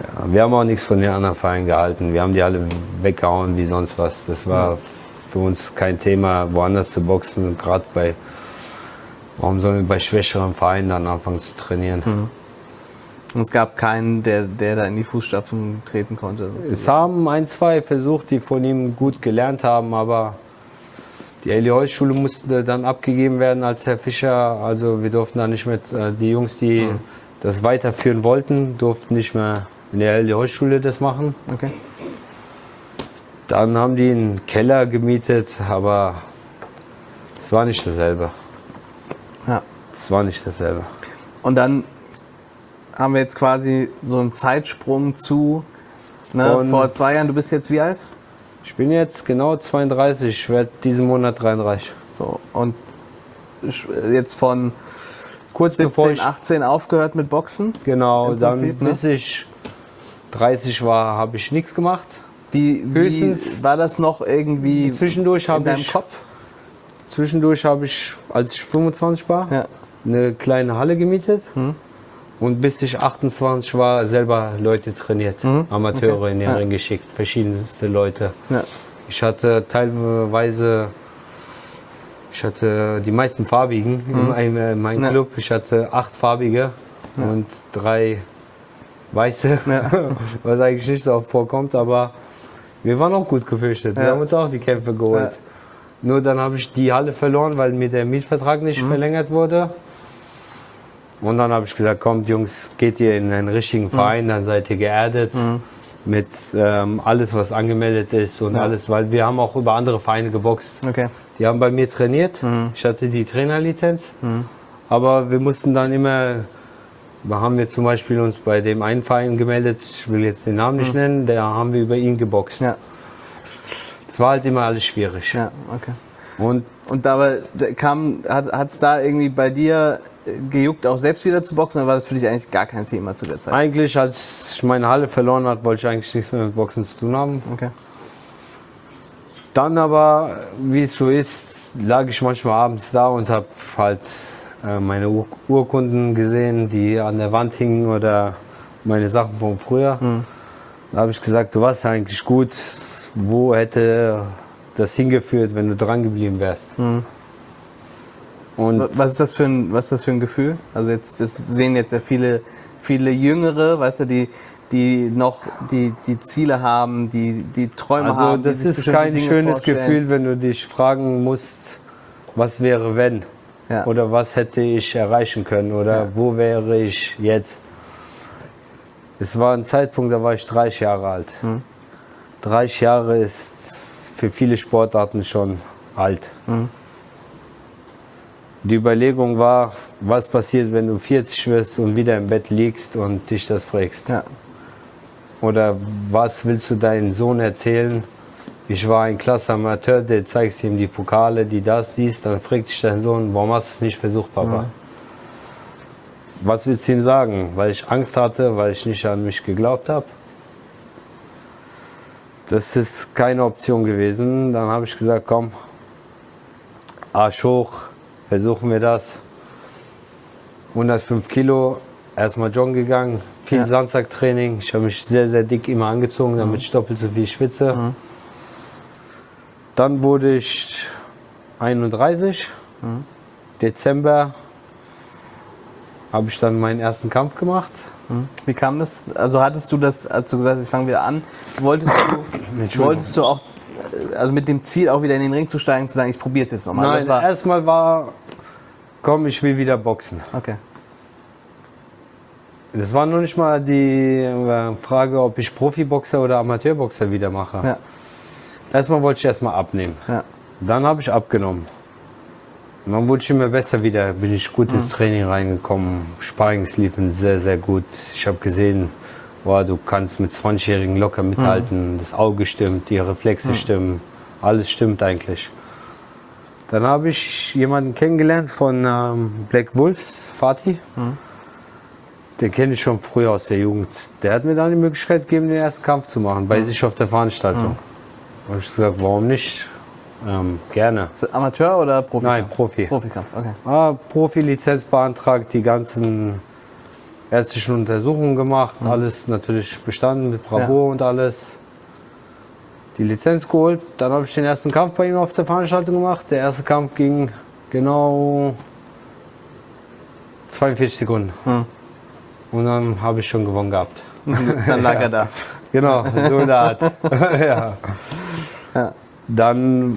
Ja, wir haben auch nichts von den anderen Vereinen gehalten. Wir haben die alle weggehauen wie sonst was. Das war für uns kein Thema, woanders zu boxen. Gerade warum sollen wir bei schwächeren Vereinen dann anfangen zu trainieren?
Und es gab keinen, der da in die Fußstapfen treten konnte.
Es haben 1, 2 versucht, die von ihm gut gelernt haben, aber die Eli-Holz-Schule musste dann abgegeben werden als Herr Fischer. Also wir durften da nicht mehr, die Jungs, die das weiterführen wollten, durften nicht mehr in der Eli-Holz-Schule das machen.
Okay.
Dann haben die einen Keller gemietet, aber es war nicht dasselbe.
Ja.
Es war nicht dasselbe.
Und dann haben wir jetzt quasi so einen Zeitsprung zu, ne, vor 2 Jahren. Du bist jetzt wie alt?
Ich bin jetzt genau 32, ich werde diesen Monat 33.
So, und jetzt von kurz 17, 18 aufgehört mit Boxen?
Genau,
im Prinzip,
dann bis ich 30 war, habe ich nichts gemacht.
Höchstens war das noch irgendwie
zwischendurch
in deinem Kopf?
Zwischendurch habe ich, als ich 25 war, eine kleine Halle gemietet. Und bis ich 28 war, selber Leute trainiert. Amateure in den Ring geschickt, verschiedenste Leute. Ja. Ich hatte teilweise, die meisten Farbigen in meinem Club. Ich hatte 8 Farbige und 3 Weiße, was eigentlich nicht so oft vorkommt, aber wir waren auch gut gefürchtet. Wir haben uns auch die Kämpfe geholt. Nur dann habe ich die Halle verloren, weil mir der Mietvertrag nicht verlängert wurde. Und dann habe ich gesagt, kommt Jungs, geht ihr in einen richtigen Verein, dann seid ihr geerdet mit alles, was angemeldet ist und alles, weil wir haben auch über andere Vereine geboxt. Okay. Die haben bei mir trainiert, ich hatte die Trainerlizenz, aber wir mussten dann immer, da haben wir zum Beispiel uns bei dem einen Verein gemeldet, ich will jetzt den Namen nicht nennen, da haben wir über ihn geboxt. Ja. Das war halt immer alles schwierig. Ja, okay. Und dabei hat es da irgendwie bei dir gejuckt, auch selbst wieder zu boxen, oder war das für dich eigentlich gar kein Thema zu der Zeit? Eigentlich, als ich meine Halle verloren habe, wollte ich eigentlich nichts mehr mit Boxen zu tun haben. Okay. Dann aber, wie es so ist, lag ich manchmal abends da und habe halt meine Urkunden gesehen, die an der Wand hingen oder meine Sachen von früher. Da habe ich gesagt, du warst eigentlich gut, wo hätte das hingeführt, wenn du dran geblieben wärst? Und
was ist das für ein Gefühl? Also das sehen jetzt ja viele Jüngere, weißt du, die noch die Ziele haben, die Träume haben.
Also das ist kein schönes Gefühl, wenn du dich fragen musst, was wäre wenn? Ja. Oder was hätte ich erreichen können? Oder wo wäre ich jetzt? Es war ein Zeitpunkt, da war ich 30 Jahre alt. 30 Jahre ist für viele Sportarten schon alt. Die Überlegung war, was passiert, wenn du 40 wirst und wieder im Bett liegst und dich das fragst. Ja. Oder was willst du deinem Sohn erzählen? Ich war ein klasse Amateur, der zeigst ihm die Pokale, dies, dann fragt dich dein Sohn, warum hast du es nicht versucht, Papa? Was willst du ihm sagen? Weil ich Angst hatte, weil ich nicht an mich geglaubt habe? Das ist keine Option gewesen. Dann habe ich gesagt, komm, Arsch hoch, versuchen wir das. 105 Kilo, erstmal joggen gegangen, viel Sandsacktraining. Ich habe mich sehr, sehr dick immer angezogen, damit ich doppelt so viel schwitze. Dann wurde ich 31. Dezember habe ich dann meinen ersten Kampf gemacht.
Wie kam das? Also hattest du das, als du gesagt hast, ich fange wieder an, wolltest du auch, also mit dem Ziel auch wieder in den Ring zu steigen, zu sagen, ich probiere es jetzt nochmal?
Nein, erstmal war, komm, ich will wieder boxen.
Okay.
Das war noch nicht mal die Frage, ob ich Profiboxer oder Amateurboxer wieder mache. Ja. Erstmal wollte ich abnehmen. Ja. Dann habe ich abgenommen. Und dann wurde ich immer besser wieder, bin ich gut ins Training reingekommen. Sparrings liefen sehr, sehr gut. Ich habe gesehen, boah, du kannst mit 20-Jährigen locker mithalten. Das Auge stimmt, die Reflexe stimmen, alles stimmt eigentlich. Dann habe ich jemanden kennengelernt von Black Wolves, Fatih. Den kenne ich schon früher aus der Jugend. Der hat mir dann die Möglichkeit gegeben, den ersten Kampf zu machen, bei sich auf der Veranstaltung. Da habe ich gesagt, warum nicht? Gerne.
Amateur oder Profi?
Nein, Profi.
Profikampf, okay.
Profilizenz beantragt, die ganzen ärztliche Untersuchungen gemacht, alles natürlich bestanden mit Bravour und alles. Die Lizenz geholt, dann habe ich den ersten Kampf bei ihm auf der Veranstaltung gemacht. Der erste Kampf ging genau 42 Sekunden. Und dann habe ich schon gewonnen gehabt.
Dann lag er da.
Genau, so in der Art. Ja. Dann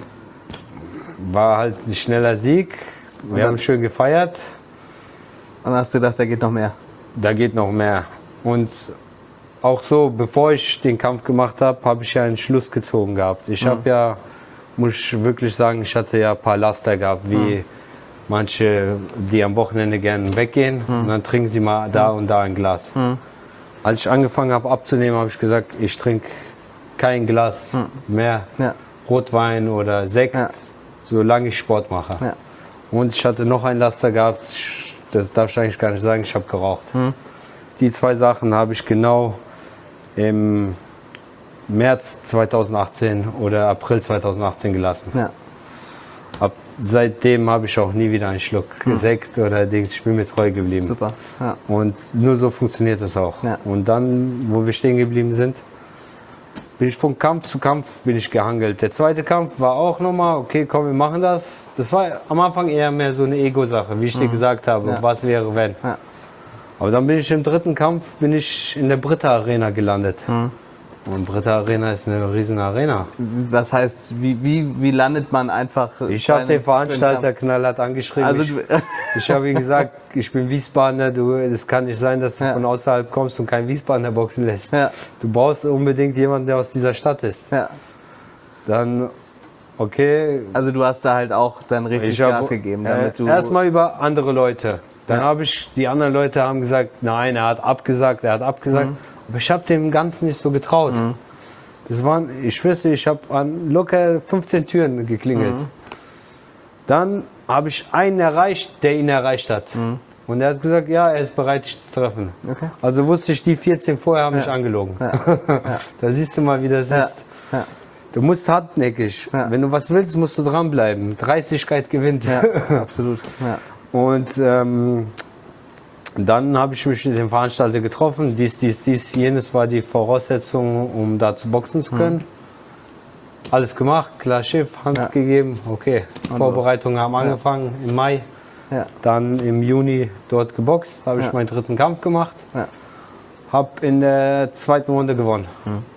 war halt ein schneller Sieg. Wir haben schön gefeiert.
Und dann hast du gedacht, da geht noch mehr.
Da geht noch mehr. Und auch so, bevor ich den Kampf gemacht habe, habe ich ja einen Schluss gezogen gehabt. Ich habe ja, muss ich wirklich sagen, ich hatte ja ein paar Laster gehabt, wie manche, die am Wochenende gerne weggehen und dann trinken sie mal da und da ein Glas. Als ich angefangen habe abzunehmen, habe ich gesagt, ich trinke kein Glas mehr Rotwein oder Sekt, solange ich Sport mache. Ja. Und ich hatte noch ein Laster gehabt, das darf ich eigentlich gar nicht sagen, ich habe geraucht. Die zwei Sachen habe ich genau im März 2018 oder April 2018 gelassen. Ja. Seitdem habe ich auch nie wieder einen Schluck Sekt oder Dings. Ich bin mir treu geblieben.
Super. Ja.
Und nur so funktioniert das auch. Ja. Und dann, wo wir stehen geblieben sind, bin ich von Kampf zu Kampf bin ich gehangelt. Der zweite Kampf war auch nochmal, okay, komm, wir machen das. Das war am Anfang eher mehr so eine Ego-Sache, wie ich dir gesagt habe, was wäre, wenn. Ja. Aber dann bin ich im dritten Kampf in der Britta Arena gelandet. Und Britta Arena ist eine riesen Arena.
Was heißt, wie landet man einfach?
Ich habe den Veranstalter knallhart angeschrieben.
Also
ich habe ihm gesagt, ich bin Wiesbadener, das kann nicht sein, dass du von außerhalb kommst und kein Wiesbadener boxen lässt. Ja. Du brauchst unbedingt jemanden, der aus dieser Stadt ist. Ja. Dann, okay.
Also du hast da halt auch dann richtig Gas gegeben, damit du...
Erstmal über andere Leute. Dann die anderen Leute haben gesagt, nein, er hat abgesagt. Aber ich habe dem Ganzen nicht so getraut. Das waren, ich schwöre, ich habe an locker 15 Türen geklingelt. Dann habe ich einen erreicht, der ihn erreicht hat. Und er hat gesagt, ja, er ist bereit, dich zu treffen. Okay. Also wusste ich, die 14 vorher haben mich angelogen. Da siehst du mal, wie das ist. Ja. Du musst hartnäckig. Ja. Wenn du was willst, musst du dranbleiben. Dreistigkeit gewinnt.
Ja, absolut. Ja.
Und dann habe ich mich mit dem Veranstalter getroffen. Dies, jenes war die Voraussetzung, um da zu boxen zu können. Alles gemacht, klar Schiff, Hand gegeben, okay. Und Vorbereitungen haben angefangen im Mai. Ja. Dann im Juni dort geboxt, habe ich meinen dritten Kampf gemacht. Ja. Habe in der zweiten Runde gewonnen.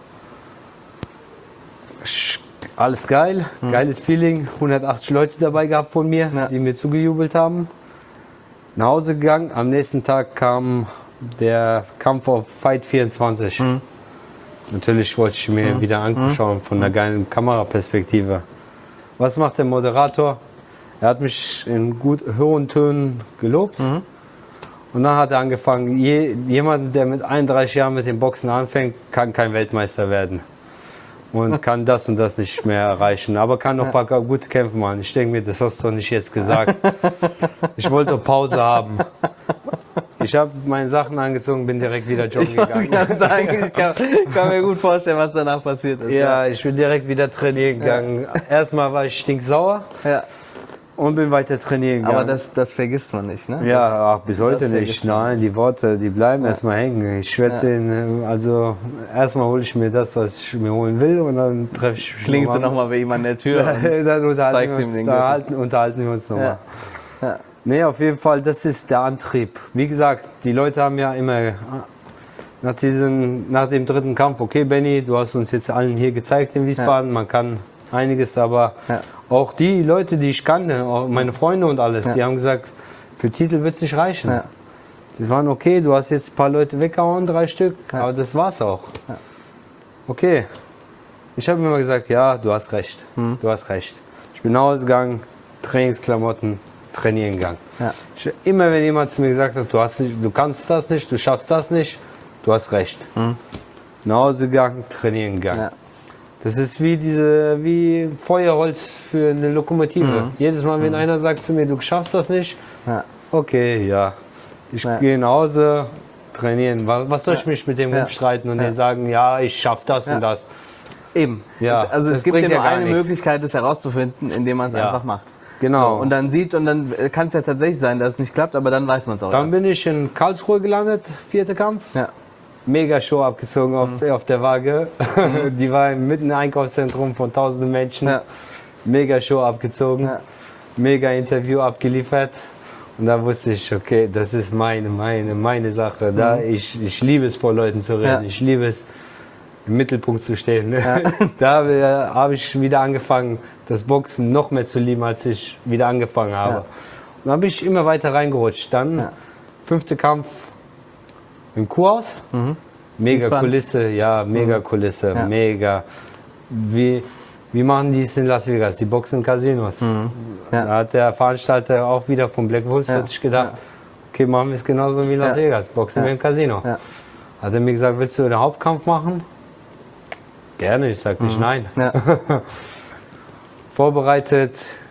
Alles geil, geiles Feeling. 180 Leute dabei gehabt von mir, die mir zugejubelt haben. Nach Hause gegangen, am nächsten Tag kam der Kampf auf Fight 24. Natürlich wollte ich mir wieder anschauen von einer geilen Kameraperspektive. Was macht der Moderator? Er hat mich in gut hohen Tönen gelobt. Und dann hat er angefangen, jemand, der mit 31 Jahren mit dem Boxen anfängt, kann kein Weltmeister werden. Und kann das und das nicht mehr erreichen. Aber kann noch ein paar gute Kämpfe machen. Ich denke mir, das hast du doch nicht jetzt gesagt. Ich wollte Pause haben. Ich habe meine Sachen angezogen, bin direkt wieder joggen gegangen.
Ich kann mir gut vorstellen, was danach passiert ist.
Ja, ich bin direkt wieder trainieren gegangen. Erstmal war ich stinksauer. Und bin weiter trainieren gegangen.
Aber das vergisst man nicht, ne?
Ja, bis heute nicht. Nein, die Worte, die bleiben erstmal hängen. Ich werde erstmal hole ich mir das, was ich mir holen will und dann treffe ich mich.
Klingst du nochmal bei ihm an der Tür
dann unterhalten wir uns nochmal. Ja. Nee, auf jeden Fall, das ist der Antrieb. Wie gesagt, die Leute haben ja immer nach dem dritten Kampf, okay Benny, du hast uns jetzt allen hier gezeigt in Wiesbaden, man kann einiges, aber auch die Leute, die ich kannte, auch meine Freunde und alles, die haben gesagt, für Titel wird es nicht reichen. Die waren okay, du hast jetzt ein paar Leute weggehauen, 3 Stück, aber das war's auch. Okay. Ich habe immer gesagt, ja, du hast recht. Du hast recht. Ich bin nach Hause gegangen, Trainingsklamotten, trainieren gegangen. Immer wenn jemand zu mir gesagt hat, du kannst das nicht, du schaffst das nicht, du hast recht. Nach Hause gegangen, trainieren gegangen. Das ist wie Feuerholz für eine Lokomotive. Jedes Mal, wenn einer sagt zu mir, du schaffst das nicht, okay, ich gehe nach Hause, trainieren. Was soll ich mich mit dem rumstreiten und denen sagen, ja, ich schaff das und das.
Eben. Ja, also es gibt ja nur eine Möglichkeit, das herauszufinden, indem man es einfach macht.
Genau.
So, und dann kann es ja tatsächlich sein, dass es nicht klappt, aber dann weiß man es auch
Dann
erst.
bin ich in Karlsruhe gelandet, 4. Kampf.
Ja.
Mega Show abgezogen auf der Waage. Die war mitten im Einkaufszentrum von tausenden Menschen.
Ja.
Mega Show abgezogen.
Ja.
Mega Interview abgeliefert. Und da wusste ich, okay, das ist meine Sache. Ich liebe es, vor Leuten zu reden.
Ja.
Ich liebe es, im Mittelpunkt zu stehen. Ja. Da habe ich wieder angefangen, das Boxen noch mehr zu lieben, als ich wieder angefangen habe.
Ja.
Und dann bin ich immer weiter reingerutscht. Dann 5. Kampf im Kurhaus. Mega
Spannend.
Kulisse, ja, mega Kulisse,
Ja.
mega. Wie machen die es in Las Vegas? Die boxen in Casinos.
Ja.
Da hat der Veranstalter auch wieder von Black Wolves hat sich gedacht, okay, machen wir es genauso wie Las Vegas, boxen wir im Casino.
Ja.
Hat er mir gesagt, willst du einen Hauptkampf machen? Gerne, ich sag nicht nein.
Ja.
Vorbereitet,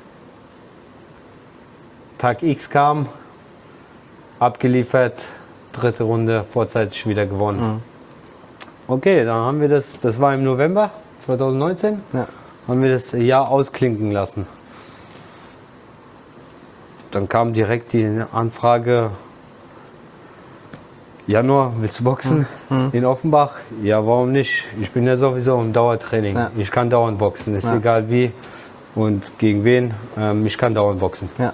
Tag X kam, abgeliefert, 3. Runde, vorzeitig wieder gewonnen. Okay, dann haben wir das war im November 2019,
Ja.
haben wir das Jahr ausklinken lassen. Dann kam direkt die Anfrage, Januar, willst du boxen in Offenbach? Ja, warum nicht? Ich bin ja sowieso im Dauertraining.
Ja.
Ich kann dauernd boxen, ist egal wie und gegen wen. Ich kann dauernd boxen.
Ja.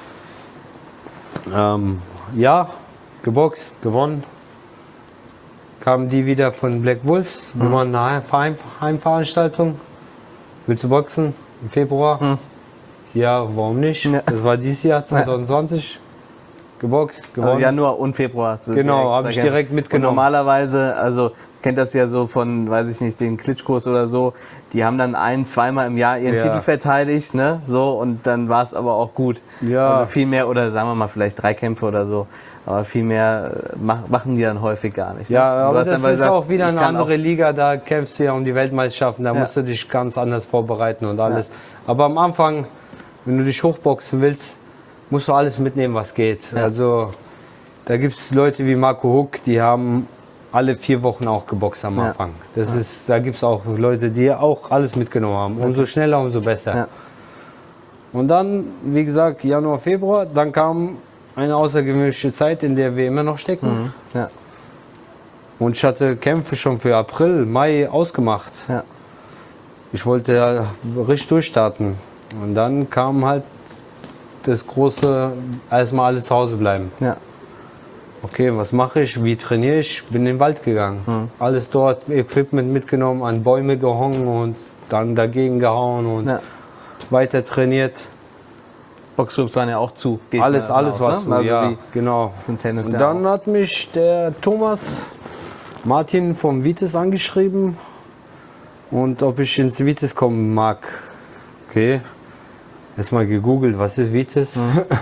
Ja, geboxt, gewonnen. Kamen die wieder von Black Wolves. Wir waren eine Heimveranstaltung. Willst du boxen im Februar? Ja, warum nicht?
Ja.
Das war dieses Jahr, 2020. Geboxt, gewonnen.
Also Januar und Februar hast du
Genau, habe ich
gekämpft.
direkt mitgenommen.
Und normalerweise, also kennt das ja so von, weiß ich nicht, den Klitschkos oder so, die haben dann zweimal im Jahr ihren
Ja.
Titel verteidigt, ne, so, und dann war es aber auch gut.
Ja.
Also viel mehr, oder sagen wir mal vielleicht 3 Kämpfe oder so, aber viel mehr machen die dann häufig gar nicht. Ne?
Ja,
Du
aber
hast
das
einfach
ist
gesagt,
auch wieder
ich
eine
kann
andere Liga, da kämpfst du ja um die Weltmeisterschaften, da
Ja.
musst du dich ganz anders vorbereiten und alles. Aber am Anfang, wenn du dich hochboxen willst, musst du alles mitnehmen, was geht.
Ja.
Also da gibt es Leute wie Marco Huck, die haben alle 4 Wochen auch geboxt am
Ja.
Anfang. Da gibt es auch Leute, die auch alles mitgenommen haben. Umso schneller, umso besser.
Ja.
Und dann, wie gesagt, Januar, Februar, dann kam eine außergewöhnliche Zeit, in der wir immer noch stecken.
Ja,
Und ich hatte Kämpfe schon für April, Mai ausgemacht.
ja,
Ich wollte ja richtig durchstarten. Und dann kam halt das große, erstmal alle zu Hause bleiben.
ja,
Okay, was mache ich? Wie trainiere ich? Bin in den Wald gegangen. Alles dort, Equipment mitgenommen, an Bäume gehangen und dann dagegen gehauen und
ja.
weiter trainiert.
Boxclubs waren ja auch zu. gehe ich
Alles,
mal davon
alles
aus,
war
ne?
zu,
Also
ja,
wie
genau.
zum Tennis
Und
ja
dann
auch.
hat mich der Thomas Martin vom Vitis angeschrieben und ob ich ins Vitis kommen mag. Okay, erstmal gegoogelt, was ist Vitis?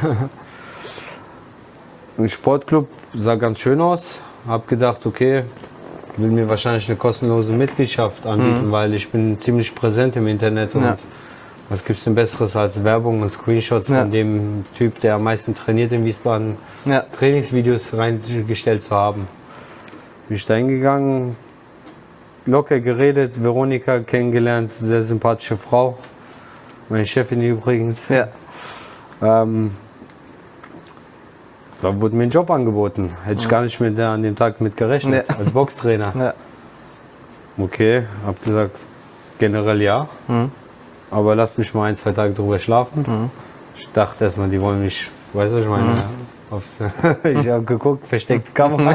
Ein Sportclub, sah ganz schön aus. Hab gedacht, okay, will mir wahrscheinlich eine kostenlose Mitgliedschaft anbieten, weil ich bin ziemlich präsent im Internet und
Ja.
was gibt's denn Besseres als Werbung und Screenshots
Ja.
von dem Typ, der am meisten trainiert in Wiesbaden,
Ja.
Trainingsvideos reingestellt zu haben. Bin ich da hingegangen, locker geredet, Veronika kennengelernt, sehr sympathische Frau, meine Chefin übrigens.
Ja.
Da wurde mir ein Job angeboten. Hätte ich gar nicht an dem Tag mit gerechnet,
Nee.
als Boxtrainer.
Ja.
Okay, hab gesagt, generell ja. Aber lasst mich mal 1, 2 Tage drüber schlafen. Ich dachte erstmal, die wollen mich, weißt du, was ich meine? Ich habe geguckt, versteckte Kamera.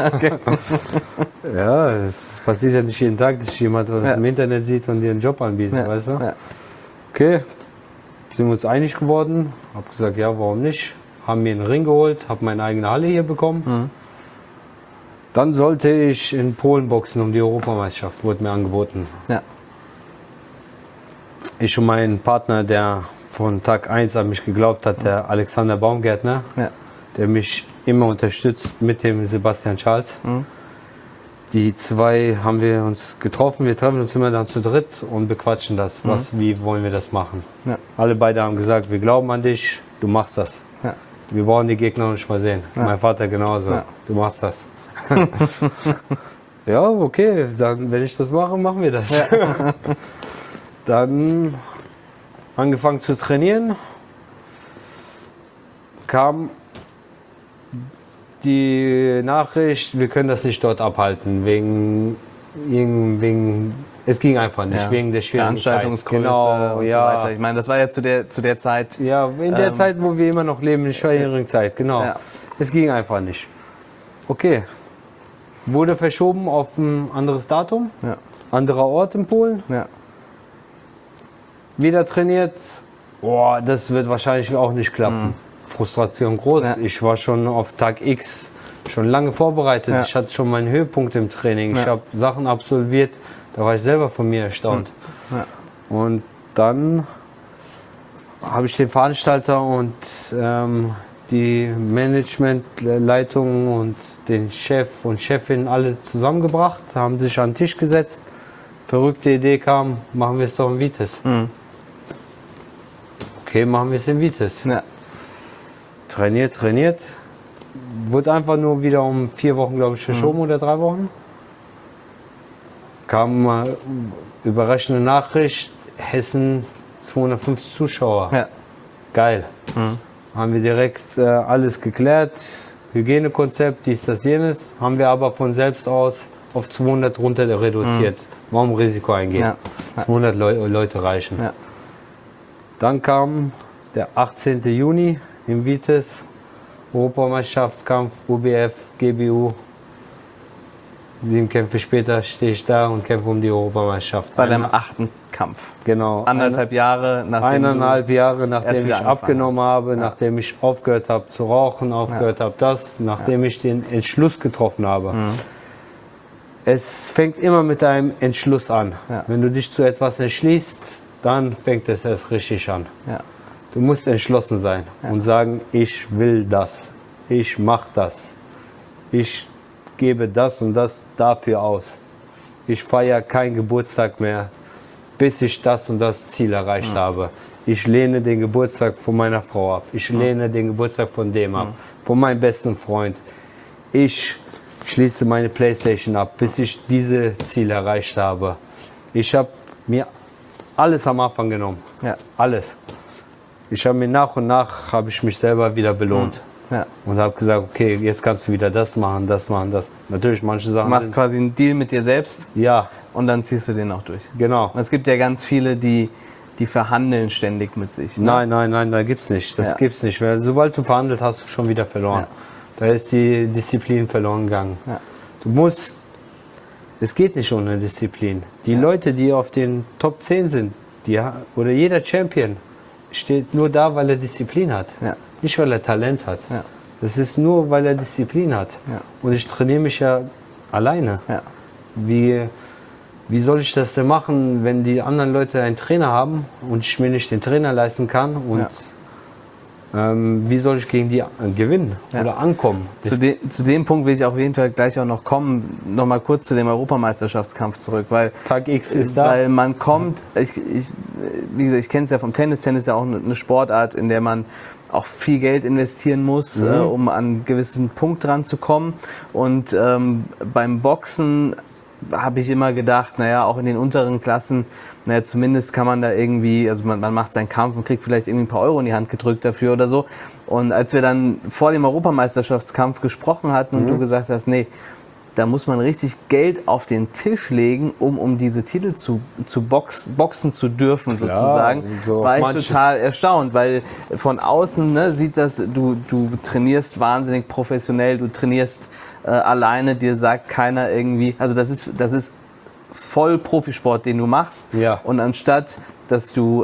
Ja, es passiert ja nicht jeden Tag, dass jemand was im Internet sieht und dir einen Job anbietet,
Ja.
weißt du?
Ja.
Okay, sind wir uns einig geworden. Hab gesagt, ja, warum nicht? Haben mir einen Ring geholt, habe meine eigene Halle hier bekommen. Dann sollte ich in Polen boxen um die Europameisterschaft, wurde mir angeboten.
Ja.
Ich und mein Partner, der von Tag 1 an mich geglaubt hat, der Alexander Baumgärtner,
Ja.
der mich immer unterstützt mit dem Sebastian Charles. Die zwei haben wir uns getroffen, wir treffen uns immer dann zu dritt und bequatschen das. Wie wollen wir das machen?
Ja.
Alle beide haben gesagt, wir glauben an dich, du machst das.
Ja.
Wir brauchen die Gegner noch nicht mal sehen. Mein Vater genauso,
Ja.
du machst das. Ja, okay, dann wenn ich das mache, machen wir das. Dann angefangen zu trainieren, kam die Nachricht, wir können das nicht dort abhalten, wegen es ging einfach nicht, wegen der schwierigen
Veranstaltungsgröße
Zeit.
und so weiter. Ich meine, das war ja zu der Zeit.
Ja, in der Zeit, wo wir immer noch leben, in der schwierigen Zeit, genau.
Ja.
Es ging einfach nicht. Okay, wurde verschoben auf ein anderes Datum, anderer Ort in Polen, wieder trainiert. Boah, das wird wahrscheinlich auch nicht klappen. Frustration groß. Ich war schon auf Tag X schon lange vorbereitet. Ich hatte schon meinen Höhepunkt im Training. Ich habe Sachen absolviert, da war ich selber von mir erstaunt. Und dann habe ich den Veranstalter und die Managementleitung und den Chef und Chefin alle zusammengebracht, haben sich an den Tisch gesetzt. Verrückte Idee kam, machen wir es doch in Vitesse. Okay, machen wir es in Vitesse. Trainiert. Wurde einfach nur wieder um 4 Wochen, glaube ich, verschoben oder 3 Wochen. Kam mal überraschende Nachricht, Hessen 250 Zuschauer. Geil. Haben wir direkt alles geklärt, Hygienekonzept, dies, das, jenes. Haben wir aber von selbst aus auf 200 runter reduziert. Warum Risiko eingehen? 200 Leute reichen. Dann kam der 18. Juni im Vitesse, Europameisterschaftskampf, UBF, GBU. 7 Kämpfe später stehe ich da und kämpfe um die Europameisterschaft.
Bei deinem 8. Kampf.
Genau.
1,5 Jahre, nachdem
ich abgenommen habe, nachdem ich aufgehört habe zu rauchen, aufgehört habe nachdem ich den Entschluss getroffen habe. Es fängt immer mit einem Entschluss an. Wenn du dich zu etwas entschließt, dann fängt es erst richtig an. Du musst entschlossen sein und sagen, ich will das, ich mache das, ich gebe das und das dafür aus. Ich feiere keinen Geburtstag mehr, bis ich das und das Ziel erreicht habe. Ich lehne den Geburtstag von meiner Frau ab, ich lehne den Geburtstag von dem ab, von meinem besten Freund. Ich schließe meine Playstation ab, bis ich diese Ziele erreicht habe. Ich habe mir alles am Anfang genommen, alles. Ich habe mir nach und nach mich selber wieder belohnt und habe gesagt, okay, jetzt kannst du wieder das machen, das machen, das. Natürlich manche Sachen.
Du machst quasi einen Deal mit dir selbst.
Ja.
Und dann ziehst du den auch durch.
Genau.
Und es gibt ja ganz viele, die verhandeln ständig mit sich. Ne?
Nein, da gibt's nicht. Das gibt's nicht. Weil sobald du verhandelt hast, du schon wieder verloren. Da ist die Disziplin verloren gegangen. Du musst. Es geht nicht ohne Disziplin. Die Leute, die auf den Top 10 sind, oder jeder Champion, steht nur da, weil er Disziplin hat. Nicht, weil er Talent hat. Das ist nur, weil er Disziplin hat. Und ich trainiere mich ja alleine. Wie soll ich das denn machen, wenn die anderen Leute einen Trainer haben und ich mir nicht den Trainer leisten kann? Und wie soll ich gegen die gewinnen oder ankommen?
Zu dem Punkt will ich auf jeden Fall gleich auch noch kommen. Noch mal kurz zu dem Europameisterschaftskampf zurück, weil
Tag X ist da.
Weil man kommt, wie gesagt, ich kenne es ja vom Tennis. Tennis ist ja auch eine Sportart, in der man auch viel Geld investieren muss, um an einen gewissen Punkt dran zu kommen. Und beim Boxen habe ich immer gedacht, naja, auch in den unteren Klassen, naja, zumindest kann man da irgendwie, also man macht seinen Kampf und kriegt vielleicht irgendwie ein paar Euro in die Hand gedrückt dafür oder so. Und als wir dann vor dem Europameisterschaftskampf gesprochen hatten und du gesagt hast, nee, da muss man richtig Geld auf den Tisch legen, um diese Titel zu boxen zu dürfen, sozusagen,
so
war ich total erstaunt, weil von außen sieht das, du trainierst wahnsinnig professionell, du trainierst alleine, dir sagt keiner irgendwie, also das ist voll Profisport, den du machst. Und anstatt dass du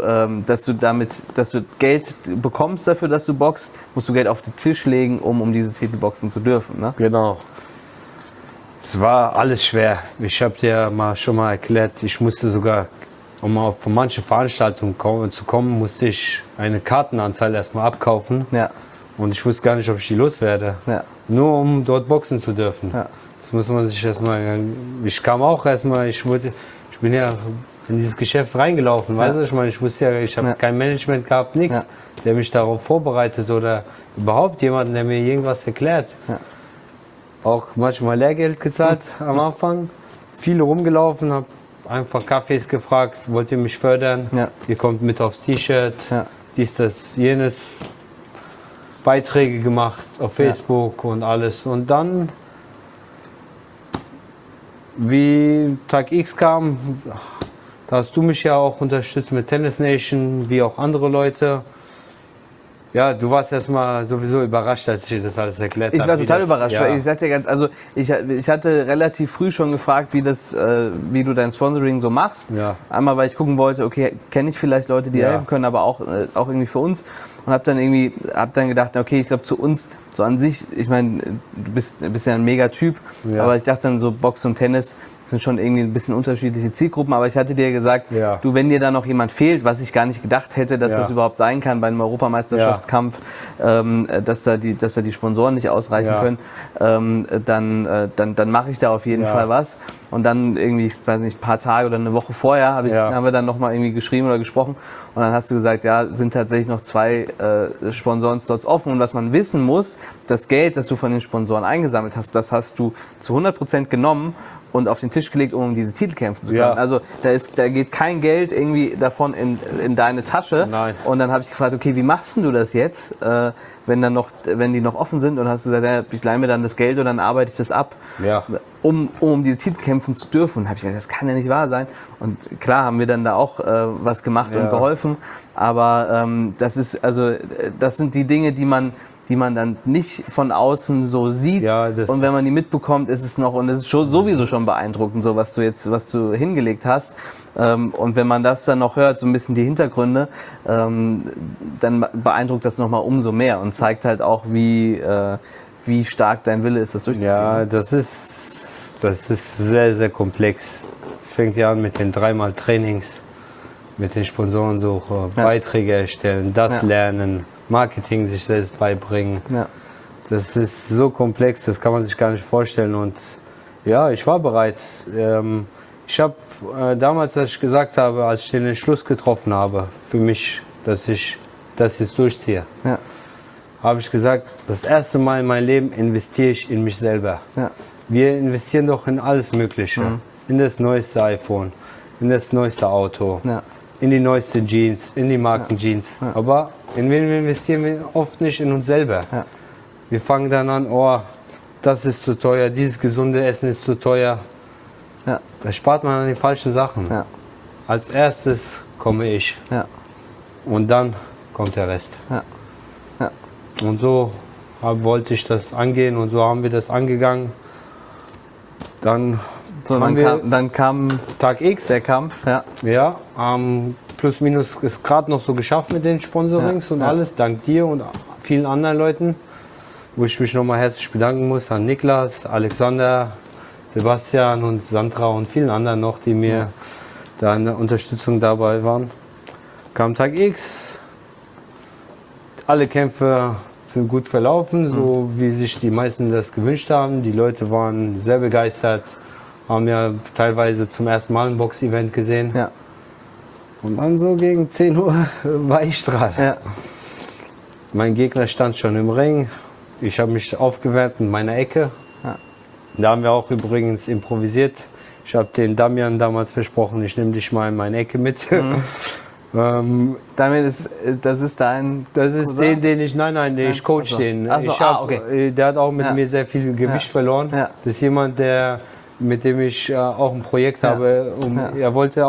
Geld bekommst dafür, dass du boxst, musst du Geld auf den Tisch legen, um diese Titel boxen zu dürfen. Ne?
Genau. Es war alles schwer. Ich habe dir schon mal erklärt, ich musste sogar, um auf manche Veranstaltungen zu kommen, musste ich eine Kartenanzahl erstmal abkaufen. Und ich wusste gar nicht, ob ich die loswerde. Nur um dort boxen zu dürfen. Das muss man sich erstmal. Ich kam auch erstmal, ich bin ja in dieses Geschäft reingelaufen, weißt du, ich meine, ich wusste ja, ich habe kein Management gehabt, nichts, der mich darauf vorbereitet oder überhaupt jemanden, der mir irgendwas erklärt. Auch manchmal Lehrgeld gezahlt am Anfang, viele rumgelaufen, habe einfach Kaffees gefragt, wollt ihr mich fördern? Ihr kommt mit aufs T-Shirt, dies, das, jenes. Beiträge gemacht auf Facebook und alles. Und dann, wie Tag X kam, da hast du mich ja auch unterstützt mit Tennis Nation, wie auch andere Leute. Ja, du warst erstmal sowieso überrascht, als ich dir das alles erklärt habe.
Ich war total überrascht,
ja.
weil ich sagte ja ganz, also ich hatte relativ früh schon gefragt, wie du dein Sponsoring so machst.
Ja.
Einmal, weil ich gucken wollte, okay, kenne ich vielleicht Leute, die helfen können, aber auch irgendwie für uns. Und hab dann gedacht, okay, ich glaube zu uns, so an sich, ich meine, du bist ja ein Mega-Typ, aber ich dachte dann so, Box und Tennis sind schon irgendwie ein bisschen unterschiedliche Zielgruppen, aber ich hatte dir gesagt, du, wenn dir da noch jemand fehlt, was ich gar nicht gedacht hätte, dass das überhaupt sein kann bei einem Europameisterschaftskampf, dass da die Sponsoren nicht ausreichen können, dann mache ich da auf jeden Fall was. Und dann irgendwie, ich weiß nicht, ein paar Tage oder eine Woche vorher haben wir dann nochmal irgendwie geschrieben oder gesprochen und dann hast du gesagt, ja, sind tatsächlich noch 2 Sponsorenslots offen und was man wissen muss, das Geld, das du von den Sponsoren eingesammelt hast, das hast du zu 100% genommen und auf den Tisch gelegt, um diese Titel kämpfen zu können. Also da geht kein Geld irgendwie davon in deine Tasche.
Nein.
Und dann habe ich gefragt, okay, wie machst du das jetzt, wenn die noch offen sind? Und hast du gesagt, ja, ich leihe mir dann das Geld und dann arbeite ich das ab, um diese Titel kämpfen zu dürfen. Und habe ich gesagt, das kann ja nicht wahr sein. Und klar haben wir dann da auch was gemacht und geholfen. Aber das sind die Dinge, die man dann nicht von außen so sieht. Und wenn man die mitbekommt, ist es noch, und es ist sowieso schon beeindruckend, so was du hingelegt hast. Und wenn man das dann noch hört, so ein bisschen die Hintergründe, dann beeindruckt das nochmal umso mehr und zeigt halt auch, wie stark dein Wille ist, das durchzuziehen.
Ja, das ist sehr, sehr komplex. Es fängt ja an mit den 3-mal Trainings, mit den Sponsorensuche, Beiträge erstellen, lernen, Marketing sich selbst beibringen. Das ist so komplex, das kann man sich gar nicht vorstellen. Und ja, ich war bereit. Ich habe damals, als ich gesagt habe, als ich den Entschluss getroffen habe, für mich, dass ich das jetzt durchziehe, habe ich gesagt, das erste Mal in meinem Leben investiere ich in mich selber. Wir investieren doch in alles Mögliche. In das neueste iPhone, in das neueste Auto, in die neueste Jeans, in die Markenjeans. Aber in wen investieren wir oft nicht? In uns selber. Wir fangen dann an, oh, das ist zu teuer, dieses gesunde Essen ist zu teuer. Da spart man an die falschen Sachen. Als erstes komme ich. Und dann kommt der Rest. Und so wollte ich das angehen und so haben wir das angegangen. Dann
kam
Tag X.
Der Kampf.
Plus minus ist gerade noch so geschafft mit den Sponsorings und alles, dank dir und vielen anderen Leuten, wo ich mich nochmal herzlich bedanken muss an Niklas, Alexander, Sebastian und Sandra und vielen anderen noch, die mir da in der Unterstützung dabei waren. Kam Tag X, alle Kämpfe sind gut verlaufen, so wie sich die meisten das gewünscht haben. Die Leute waren sehr begeistert, haben ja teilweise zum ersten Mal ein Box-Event gesehen. Und dann so gegen 10 Uhr war ich dran. Mein Gegner stand schon im Ring. Ich habe mich aufgewärmt in meiner Ecke. Da haben wir auch übrigens improvisiert. Ich habe den Damian damals versprochen, ich nehme dich mal in meine Ecke mit.
Damian, das ist dein
Das ist
Cousin?
nein, ich coach den.
Okay.
Der hat auch mit mir sehr viel Gewicht verloren. Das ist jemand, mit dem ich auch ein Projekt habe. Er wollte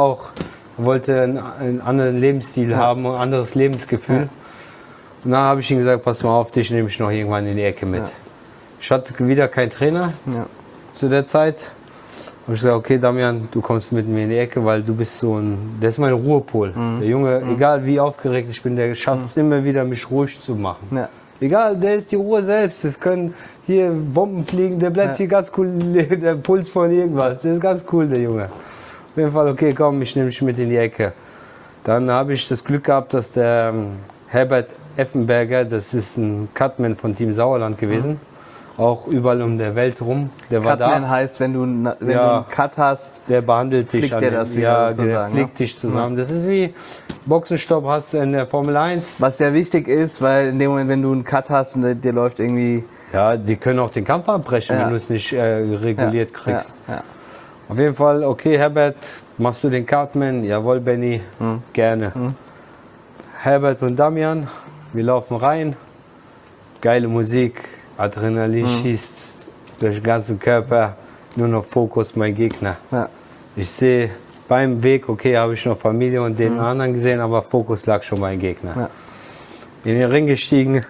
einen anderen Lebensstil haben, ein anderes Lebensgefühl. Und dann habe ich ihm gesagt, pass mal auf, dich nehme ich noch irgendwann in die Ecke mit. Ich hatte wieder keinen Trainer zu der Zeit. Habe ich gesagt, okay Damian, du kommst mit mir in die Ecke, weil du bist der ist mein Ruhepol. Der Junge, egal wie aufgeregt ich bin, der schafft es immer wieder, mich ruhig zu machen. Egal, der ist die Ruhe selbst. Es können hier Bomben fliegen, der bleibt hier ganz cool, der Puls von irgendwas. Der ist ganz cool, der Junge. Auf jeden Fall, okay, komm, ich nehme dich mit in die Ecke. Dann habe ich das Glück gehabt, dass der Herbert Effenberger, das ist ein Cutman von Team Sauerland gewesen, auch überall um der Welt rum. Der war da.
Cutman heißt, wenn du einen Cut hast,
der behandelt dich
flickt der das wieder sozusagen.
Der flickt dich zusammen. Das ist wie Boxenstopp hast du in der Formel 1.
Was sehr wichtig ist, weil in dem Moment, wenn du einen Cut hast und der läuft irgendwie...
Ja, die können auch den Kampf abbrechen, wenn du es nicht reguliert kriegst. Auf jeden Fall, okay Herbert, machst du den Cutman? Jawohl Benny, gerne. Herbert und Damian, wir laufen rein. geile Musik, Adrenalin schießt durch den ganzen Körper, nur noch Fokus mein Gegner.
Ja.
Ich sehe beim Weg, okay, habe ich noch Familie und den anderen gesehen, aber Fokus lag schon beim Gegner.
Ja.
In den Ring gestiegen,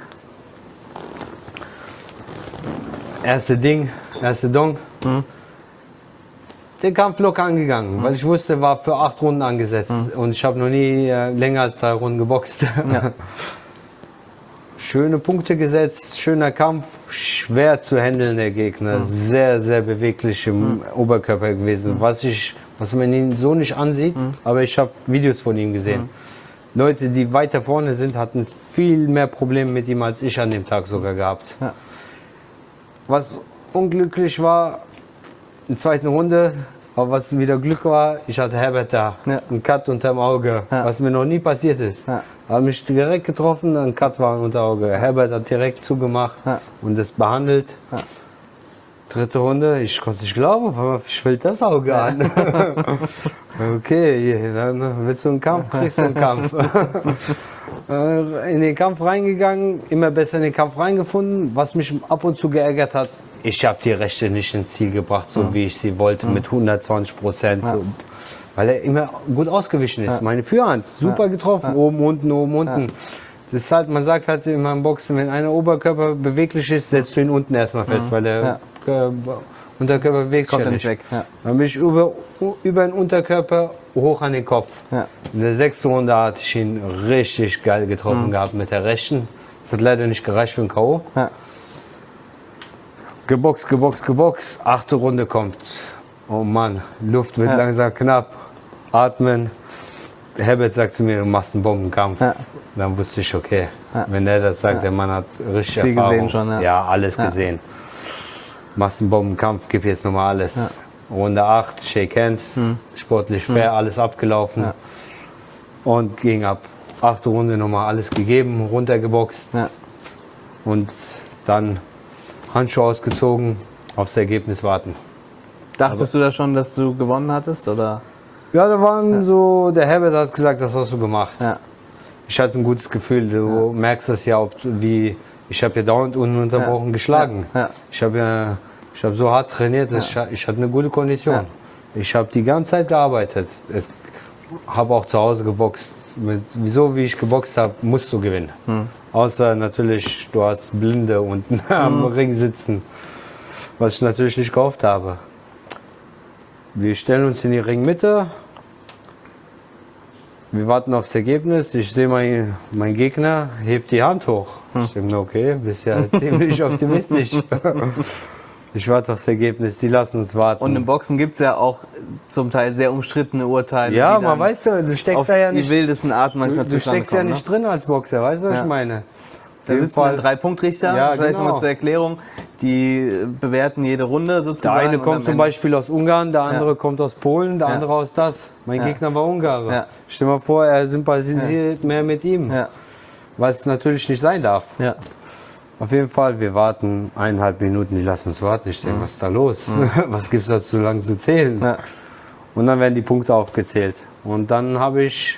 erste Dong. Den Kampf locker angegangen, weil ich wusste, war für 8 Runden angesetzt und ich habe noch nie länger als 3 Runden geboxt.
Ja.
Schöne Punkte gesetzt, schöner Kampf, schwer zu handeln der Gegner, sehr, sehr beweglich im Oberkörper gewesen, was man ihn so nicht ansieht, aber ich habe Videos von ihm gesehen. Leute, die weiter vorne sind, hatten viel mehr Probleme mit ihm als ich an dem Tag sogar gehabt.
Ja.
Was unglücklich war, in der zweiten Runde, aber was wieder Glück war, ich hatte Herbert da, einen Cut unterm Auge, was mir noch nie passiert ist.
Ja.
Hat mich direkt getroffen, ein Cut war unter Auge. Herbert hat direkt zugemacht und das behandelt. Ja. Dritte Runde, ich konnte es nicht glauben, auf einmal schwillt das Auge an. Okay, dann willst du einen Kampf, kriegst du einen Kampf. In den Kampf reingegangen, immer besser in den Kampf reingefunden. Was mich ab und zu geärgert hat, ich habe die Rechte nicht ins Ziel gebracht, so wie ich sie wollte, mit 120%. So, weil er immer gut ausgewichen ist. Meine Führhand, super getroffen, oben, unten. Das ist halt, man sagt halt in meinem Boxen, wenn einer Oberkörper beweglich ist, setzt du ihn unten erstmal fest, weil der Unterkörper bewegt sich ja nicht.
Weg. Ja.
Dann bin ich über den Unterkörper hoch an den Kopf. Ja. In der 6. Runde hatte ich ihn richtig geil getroffen gehabt mit der rechten. Das hat leider nicht gereicht für ein K.O. Ja. Geboxt. 8. Runde kommt. Oh Mann, Luft wird langsam knapp. Atmen. Herbert sagt zu mir, du machst einen Bombenkampf. Ja. Dann wusste ich, okay, wenn er das sagt, der Mann hat richtig
viel
Erfahrung.
Gesehen schon,
ja, alles gesehen. Machst einen Bombenkampf, gib jetzt nochmal alles. Ja. Runde 8, Shake Hands, sportlich fair, alles abgelaufen. Ja. Und ging ab. 8. Runde nochmal alles gegeben, runtergeboxt. Ja. Und dann Handschuhe ausgezogen, aufs Ergebnis warten.
Dachtest du da schon, dass du gewonnen hattest? Oder?
Ja, da waren so, der Herbert hat gesagt, das hast du gemacht. Ja. Ich hatte ein gutes Gefühl, du merkst das ja, ich habe ja dauernd ununterbrochen geschlagen. Ja. Ich habe so hart trainiert, ich hatte eine gute Kondition. Ja. Ich habe die ganze Zeit gearbeitet. Ich habe auch zu Hause geboxt. Wie ich geboxt habe, musst du gewinnen. Außer natürlich, du hast Blinde unten am Ring sitzen, was ich natürlich nicht gehofft habe. Wir stellen uns in die Ringmitte. Wir warten aufs Ergebnis. Ich sehe mein Gegner, hebt die Hand hoch. Ich denke mir, okay, bist ja ziemlich optimistisch. Ich warte aufs Ergebnis, die lassen uns warten.
Und im Boxen gibt es ja auch zum Teil sehr umstrittene Urteile.
Ja, man weiß ja, du steckst da ja nicht.
Die wildesten Arten manchmal
Du steckst ja nicht drin als Boxer, weißt du, was ich meine?
Da sitzen dann 3-Punkt-Richter, vielleicht nochmal zur Erklärung, die bewerten jede Runde sozusagen.
Der eine kommt zum Beispiel aus Ungarn, der andere kommt aus Polen, der andere aus das. Mein Gegner war Ungarer. Ja. Stell dir mal vor, er sympathisiert mehr mit ihm, was natürlich nicht sein darf. Ja. Auf jeden Fall, wir warten 1,5 Minuten, die lassen uns warten. Ich denke, was ist da los? Was gibt es da so lange zu zählen? Ja. Und dann werden die Punkte aufgezählt. Und dann habe ich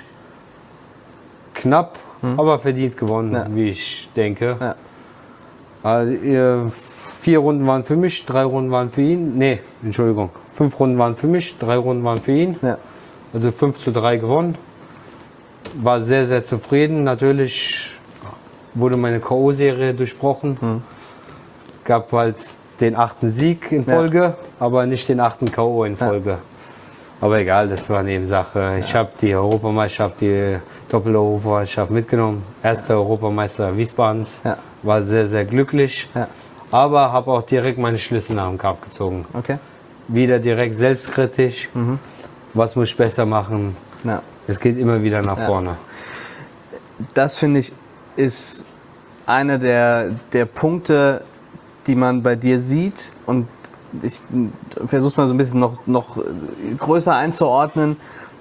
knapp, aber verdient gewonnen, wie ich denke. Ja. Also, 4 Runden waren für mich, 3 Runden waren für ihn. Nee, Entschuldigung. 5 Runden waren für mich, 3 Runden waren für ihn. Ja. Also 5:3 gewonnen. War sehr, sehr zufrieden. Natürlich wurde meine K.O.-Serie durchbrochen. Gab halt den 8. Sieg in Folge, aber nicht den 8. K.O. in Folge. Ja. Aber egal, das war Nebensache. Ja. Ich habe die Europameisterschaft, die Doppel-Europameisterschaft mitgenommen. Erster Europameister Wiesbadens. Ja. War sehr, sehr glücklich. Ja. Aber habe auch direkt meine Schlüsse nach dem Kampf gezogen. Okay. Wieder direkt selbstkritisch. Was muss ich besser machen? Ja. Es geht immer wieder nach vorne.
Das finde ich ist einer der Punkte, die man bei dir sieht, und ich versuche es mal so ein bisschen noch größer einzuordnen.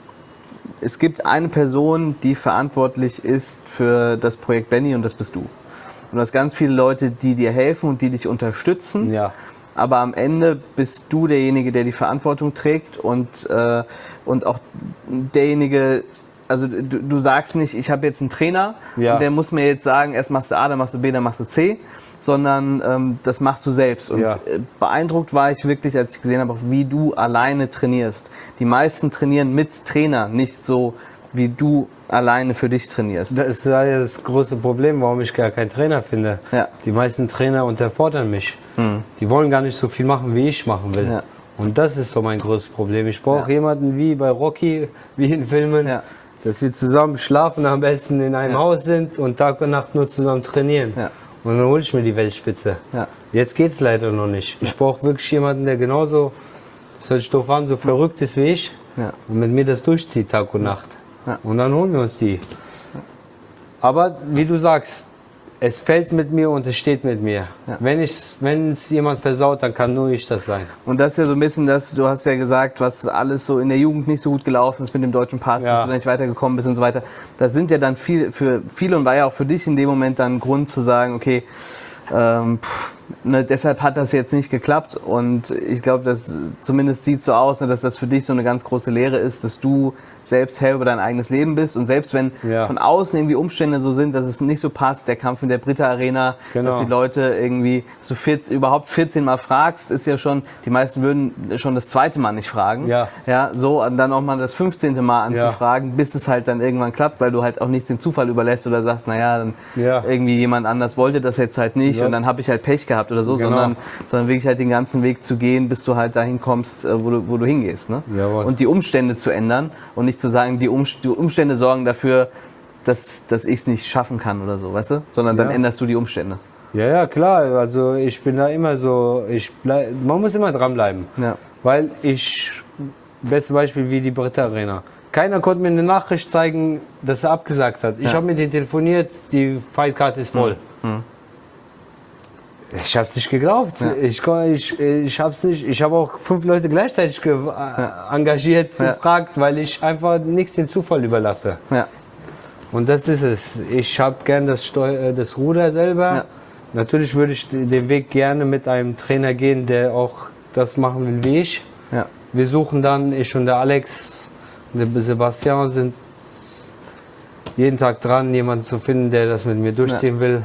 Es gibt eine Person, die verantwortlich ist für das Projekt Benny, und das bist du. Und du hast ganz viele Leute, die dir helfen und die dich unterstützen. Ja. Aber am Ende bist du derjenige, der die Verantwortung trägt und auch derjenige, also du sagst nicht, ich habe jetzt einen Trainer
Ja.
und der muss mir jetzt sagen, erst machst du A, dann machst du B, dann machst du C, sondern das machst du selbst. Und
Ja.
beeindruckt war ich wirklich, als ich gesehen habe, wie du alleine trainierst. Die meisten trainieren mit Trainer, nicht so, wie du alleine für dich trainierst.
Das ist ja das große Problem, warum ich gar keinen Trainer finde.
Ja.
Die meisten Trainer unterfordern mich. Die wollen gar nicht so viel machen, wie ich machen will.
Ja.
Und das ist so mein größtes Problem. Ich brauche jemanden wie bei Rocky, wie in Filmen,
Ja.
dass wir zusammen schlafen, am besten in einem Haus sind und Tag und Nacht nur zusammen trainieren.
Ja.
Und dann hole ich mir die Weltspitze.
Ja.
Jetzt geht es leider noch nicht. Ich brauche wirklich jemanden, der genauso, das hört sich doof an, so verrückt ist wie ich
Ja.
und mit mir das durchzieht Tag und Nacht.
Ja.
Und dann holen wir uns die. Aber wie du sagst, es fällt mit mir und es steht mit mir.
Ja.
Wenn es jemand versaut, dann kann nur ich das sein.
Und das ist ja so ein bisschen das, du hast ja gesagt, was alles so in der Jugend nicht so gut gelaufen ist mit dem deutschen Pass,
Ja.
dass du da nicht weitergekommen bist und so weiter. Das sind ja dann für viele und war ja auch für dich in dem Moment dann ein Grund zu sagen, okay, deshalb hat das jetzt nicht geklappt und ich glaube, das zumindest sieht so aus, dass das für dich so eine ganz große Lehre ist, dass du selbst Herr über dein eigenes Leben bist und selbst wenn von außen irgendwie Umstände so sind, dass es nicht so passt, der Kampf in der Britta Arena, dass die Leute irgendwie so überhaupt 14 Mal fragst, ist ja schon, die meisten würden schon das zweite Mal nicht fragen, so und dann auch mal das 15. Mal anzufragen, bis es halt dann irgendwann klappt, weil du halt auch nicht den Zufall überlässt oder sagst, naja, dann irgendwie jemand anders wollte das jetzt halt nicht und dann habe ich halt Pech gehabt oder so, sondern wirklich halt den ganzen Weg zu gehen, bis du halt dahin kommst, wo du hingehst. Ne? Und die Umstände zu ändern und nicht zu sagen, die Umstände sorgen dafür, dass ich es nicht schaffen kann oder so, weißt du? Sondern dann änderst du die Umstände.
Ja, klar. Also ich bin da immer so, man muss immer dranbleiben.
Ja.
Weil bestes Beispiel wie die Britta Arena. Keiner konnte mir eine Nachricht zeigen, dass er abgesagt hat. Ich habe mit denen telefoniert, die Fightcard ist voll. Ich habe es nicht geglaubt.
Ja.
Ich habe es nicht. Ich habe auch 5 Leute gleichzeitig engagiert, gefragt, weil ich einfach nichts dem Zufall überlasse.
Ja.
Und das ist es. Ich habe gern das Ruder selber.
Ja.
Natürlich würde ich den Weg gerne mit einem Trainer gehen, der auch das machen will wie ich.
Ja.
Wir suchen dann, ich und der Alex und der Sebastian sind jeden Tag dran, jemanden zu finden, der das mit mir durchziehen will.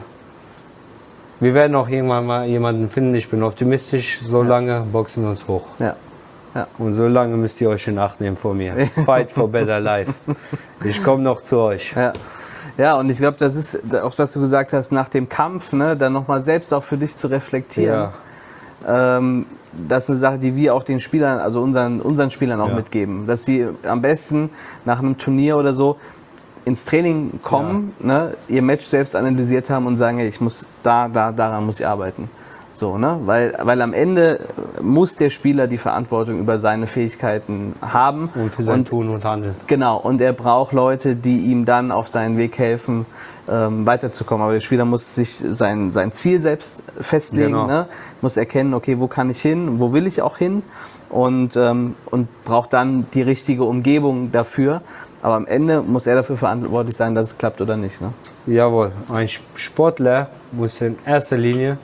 Wir werden auch irgendwann mal jemanden finden, ich bin optimistisch, solange boxen wir uns hoch.
Ja. Ja.
Und solange müsst ihr euch in Acht nehmen vor mir. Fight for better life. Ich komme noch zu euch.
Ja. Ja, und ich glaube, das ist auch, was du gesagt hast, nach dem Kampf, ne, dann nochmal selbst auch für dich zu reflektieren. Ja. Das ist eine Sache, die wir auch den Spielern, also unseren Spielern auch mitgeben. Dass sie am besten nach einem Turnier oder so ins Training kommen, ne, ihr Match selbst analysiert haben und sagen, hey, ich muss daran muss ich arbeiten. So, ne? Weil am Ende muss der Spieler die Verantwortung über seine Fähigkeiten haben.
Und für sein Tun und Handeln.
Genau, und er braucht Leute, die ihm dann auf seinen Weg helfen, weiterzukommen. Aber der Spieler muss sich sein Ziel selbst festlegen, ne? Muss erkennen, okay, wo kann ich hin, wo will ich auch hin und braucht dann die richtige Umgebung dafür. Aber am Ende muss er dafür verantwortlich sein, dass es klappt oder nicht. Ne?
Jawohl, ein Sportler muss in erster Linie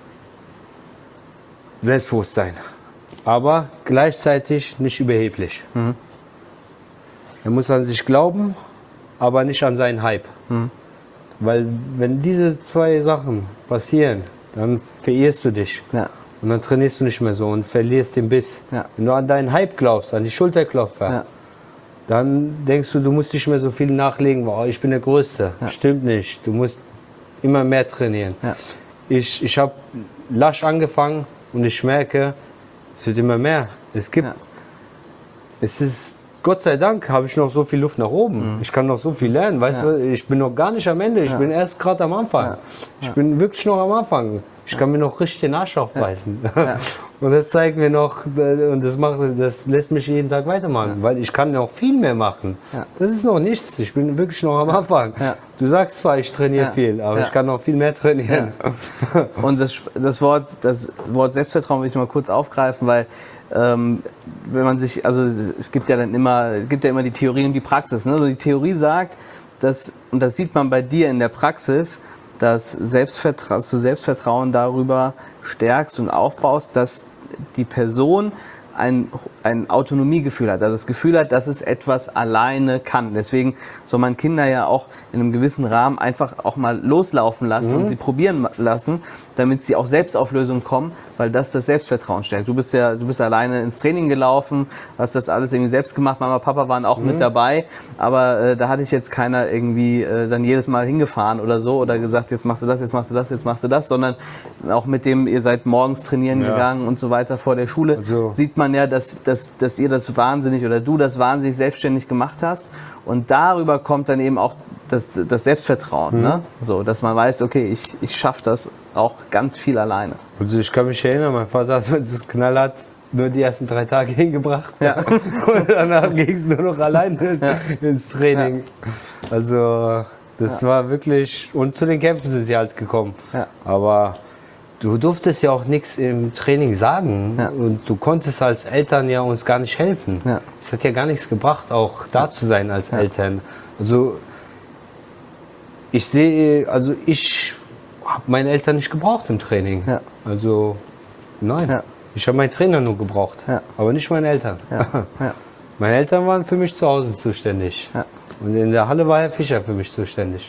selbstbewusst sein, aber gleichzeitig nicht überheblich. Er muss an sich glauben, aber nicht an seinen Hype. Weil wenn diese 2 Sachen passieren, dann verehrst du dich.
Ja.
Und dann trainierst du nicht mehr so und verlierst den Biss.
Ja.
Wenn du an deinen Hype glaubst, an die Schulterklopfer, dann denkst du musst nicht mehr so viel nachlegen, wow, ich bin der Größte. Stimmt nicht, du musst immer mehr trainieren.
Ja.
Ich habe lasch angefangen und ich merke, es wird immer mehr. Es ist, Gott sei Dank, habe ich noch so viel Luft nach oben. Ich kann noch so viel lernen, weißt du, ich bin noch gar nicht am Ende, ich bin erst gerade am Anfang. Ich bin wirklich noch am Anfang. Ich kann mir noch richtig den Arsch aufbeißen. Und das zeigt mir noch, und das lässt mich jeden Tag weitermachen, weil ich kann noch viel mehr machen. Das ist noch nichts, ich bin wirklich noch am Anfang. Du sagst zwar, ich trainiere viel, aber ich kann noch viel mehr trainieren.
Und das Wort Selbstvertrauen will ich mal kurz aufgreifen, weil wenn man sich, also es gibt ja immer die Theorie und die Praxis. Ne? Also die Theorie sagt, und das sieht man bei dir in der Praxis, dass du Selbstvertrauen darüber stärkst und aufbaust, dass die Person ein ein Autonomiegefühl hat, also das Gefühl hat, dass es etwas alleine kann. Deswegen soll man Kinder ja auch in einem gewissen Rahmen einfach auch mal loslaufen lassen und sie probieren lassen, damit sie auch Selbstauflösung kommen, weil das Selbstvertrauen stärkt. Du bist alleine ins Training gelaufen, hast das alles irgendwie selbst gemacht, Mama, Papa waren auch mit dabei, aber da hatte ich jetzt keiner irgendwie dann jedes Mal hingefahren oder so oder gesagt, jetzt machst du das, jetzt machst du das, jetzt machst du das, sondern auch mit dem, ihr seid morgens trainieren gegangen und so weiter vor der Schule, also sieht man ja, dass ihr das wahnsinnig oder du das wahnsinnig selbstständig gemacht hast und darüber kommt dann eben auch das Selbstvertrauen, ne? So, dass man weiß, okay, ich schaffe das auch ganz viel alleine.
Also ich kann mich erinnern, mein Vater hat uns das knallhart nur die ersten 3 Tage hingebracht und danach ging es nur noch alleine ins Training. Also das war wirklich, und zu den Kämpfen sind sie halt gekommen, aber du durftest ja auch nichts im Training sagen und du konntest als Eltern ja uns gar nicht helfen. Es hat ja gar nichts gebracht, auch da zu sein als Eltern. Also ich habe meine Eltern nicht gebraucht im Training. Also nein, ich habe meinen Trainer nur gebraucht, aber nicht meine Eltern. Meine Eltern waren für mich zu Hause zuständig und in der Halle war Herr Fischer für mich zuständig.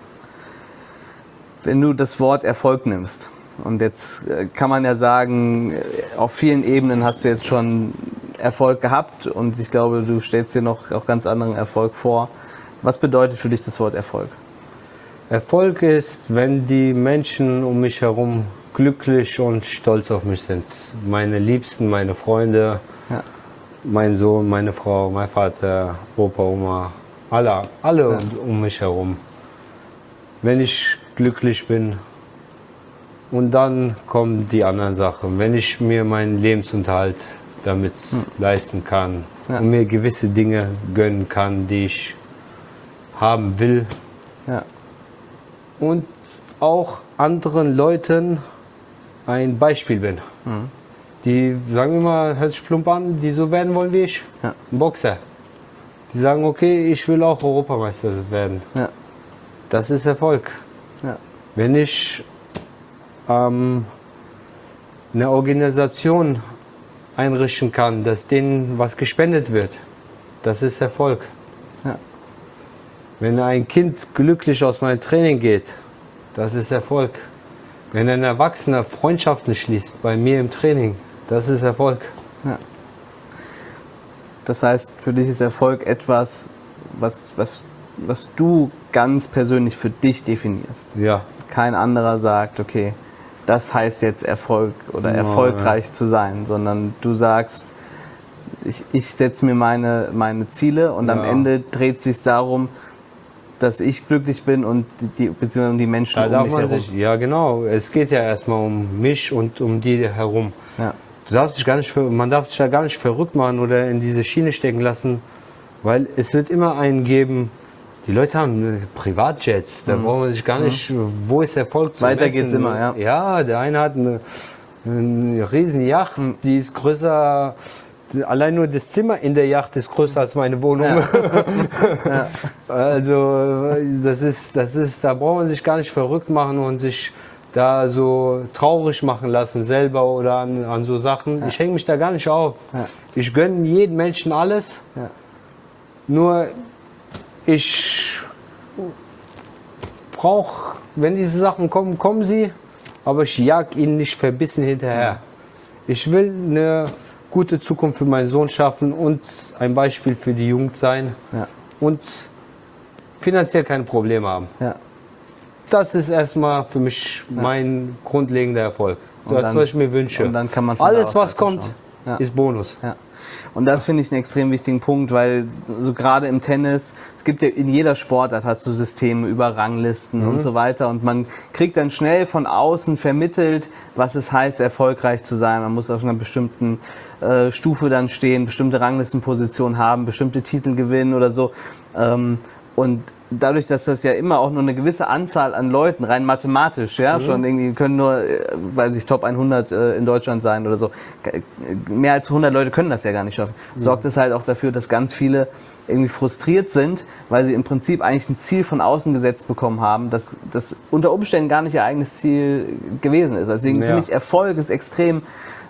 Wenn du das Wort Erfolg nimmst, und jetzt kann man ja sagen, auf vielen Ebenen hast du jetzt schon Erfolg gehabt und ich glaube, du stellst dir noch auch ganz anderen Erfolg vor. Was bedeutet für dich das Wort Erfolg?
Erfolg ist, wenn die Menschen um mich herum glücklich und stolz auf mich sind. Meine Liebsten, meine Freunde, mein Sohn, meine Frau, mein Vater, Opa, Oma, alle um mich herum. Wenn ich glücklich bin, und dann kommen die anderen Sachen. Wenn ich mir meinen Lebensunterhalt damit leisten kann und mir gewisse Dinge gönnen kann, die ich haben will. Und auch anderen Leuten ein Beispiel bin. Die sagen immer, hört sich plump an, die so werden wollen wie ich. Ein Boxer. Die sagen, okay, ich will auch Europameister werden. Das ist Erfolg. Wenn ich eine Organisation einrichten kann, dass denen was gespendet wird, das ist Erfolg. Wenn ein Kind glücklich aus meinem Training geht, das ist Erfolg. Wenn ein Erwachsener Freundschaften schließt bei mir im Training, das ist Erfolg.
Das heißt, für dich ist Erfolg etwas, was du ganz persönlich für dich definierst. Kein anderer sagt, okay, das heißt jetzt Erfolg oder erfolgreich zu sein, sondern du sagst, ich setze mir meine Ziele und am Ende dreht es sich darum, dass ich glücklich bin und beziehungsweise die Menschen um mich herum.
Ja, genau. Es geht ja erstmal um mich und um die herum. Du darfst dich man darf sich da gar nicht verrückt machen oder in diese Schiene stecken lassen, weil es wird immer einen geben. Die Leute haben Privatjets, da braucht man sich gar nicht, wo ist Erfolg zu messen.
Weiter geht's immer,
Ja, der eine hat eine riesen Yacht, die ist größer, allein nur das Zimmer in der Yacht ist größer als meine Wohnung. Also da braucht man sich gar nicht verrückt machen und sich da so traurig machen lassen selber oder an so Sachen. Ich hänge mich da gar nicht auf. Ich gönne jedem Menschen alles, nur ich brauche, wenn diese Sachen kommen, kommen sie, aber ich jag ihnen nicht verbissen hinterher. Ich will eine gute Zukunft für meinen Sohn schaffen und ein Beispiel für die Jugend sein und finanziell keine Probleme haben. Das ist erstmal für mich mein grundlegender Erfolg. Das, was ich mir wünsche.
Und dann kann man
alles, was kommt, ist Bonus.
Und das finde ich einen extrem wichtigen Punkt, weil so gerade im Tennis, es gibt ja in jeder Sportart hast du Systeme über Ranglisten und so weiter und man kriegt dann schnell von außen vermittelt, was es heißt, erfolgreich zu sein. Man muss auf einer bestimmten Stufe dann stehen, bestimmte Ranglistenpositionen haben, bestimmte Titel gewinnen oder so. Und dadurch, dass das ja immer auch nur eine gewisse Anzahl an Leuten, rein mathematisch, schon irgendwie können nur, weiß ich, Top 100 in Deutschland sein oder so. Mehr als 100 Leute können das ja gar nicht schaffen. Sorgt es halt auch dafür, dass ganz viele irgendwie frustriert sind, weil sie im Prinzip eigentlich ein Ziel von außen gesetzt bekommen haben, das unter Umständen gar nicht ihr eigenes Ziel gewesen ist. Deswegen finde ich, Erfolg ist extrem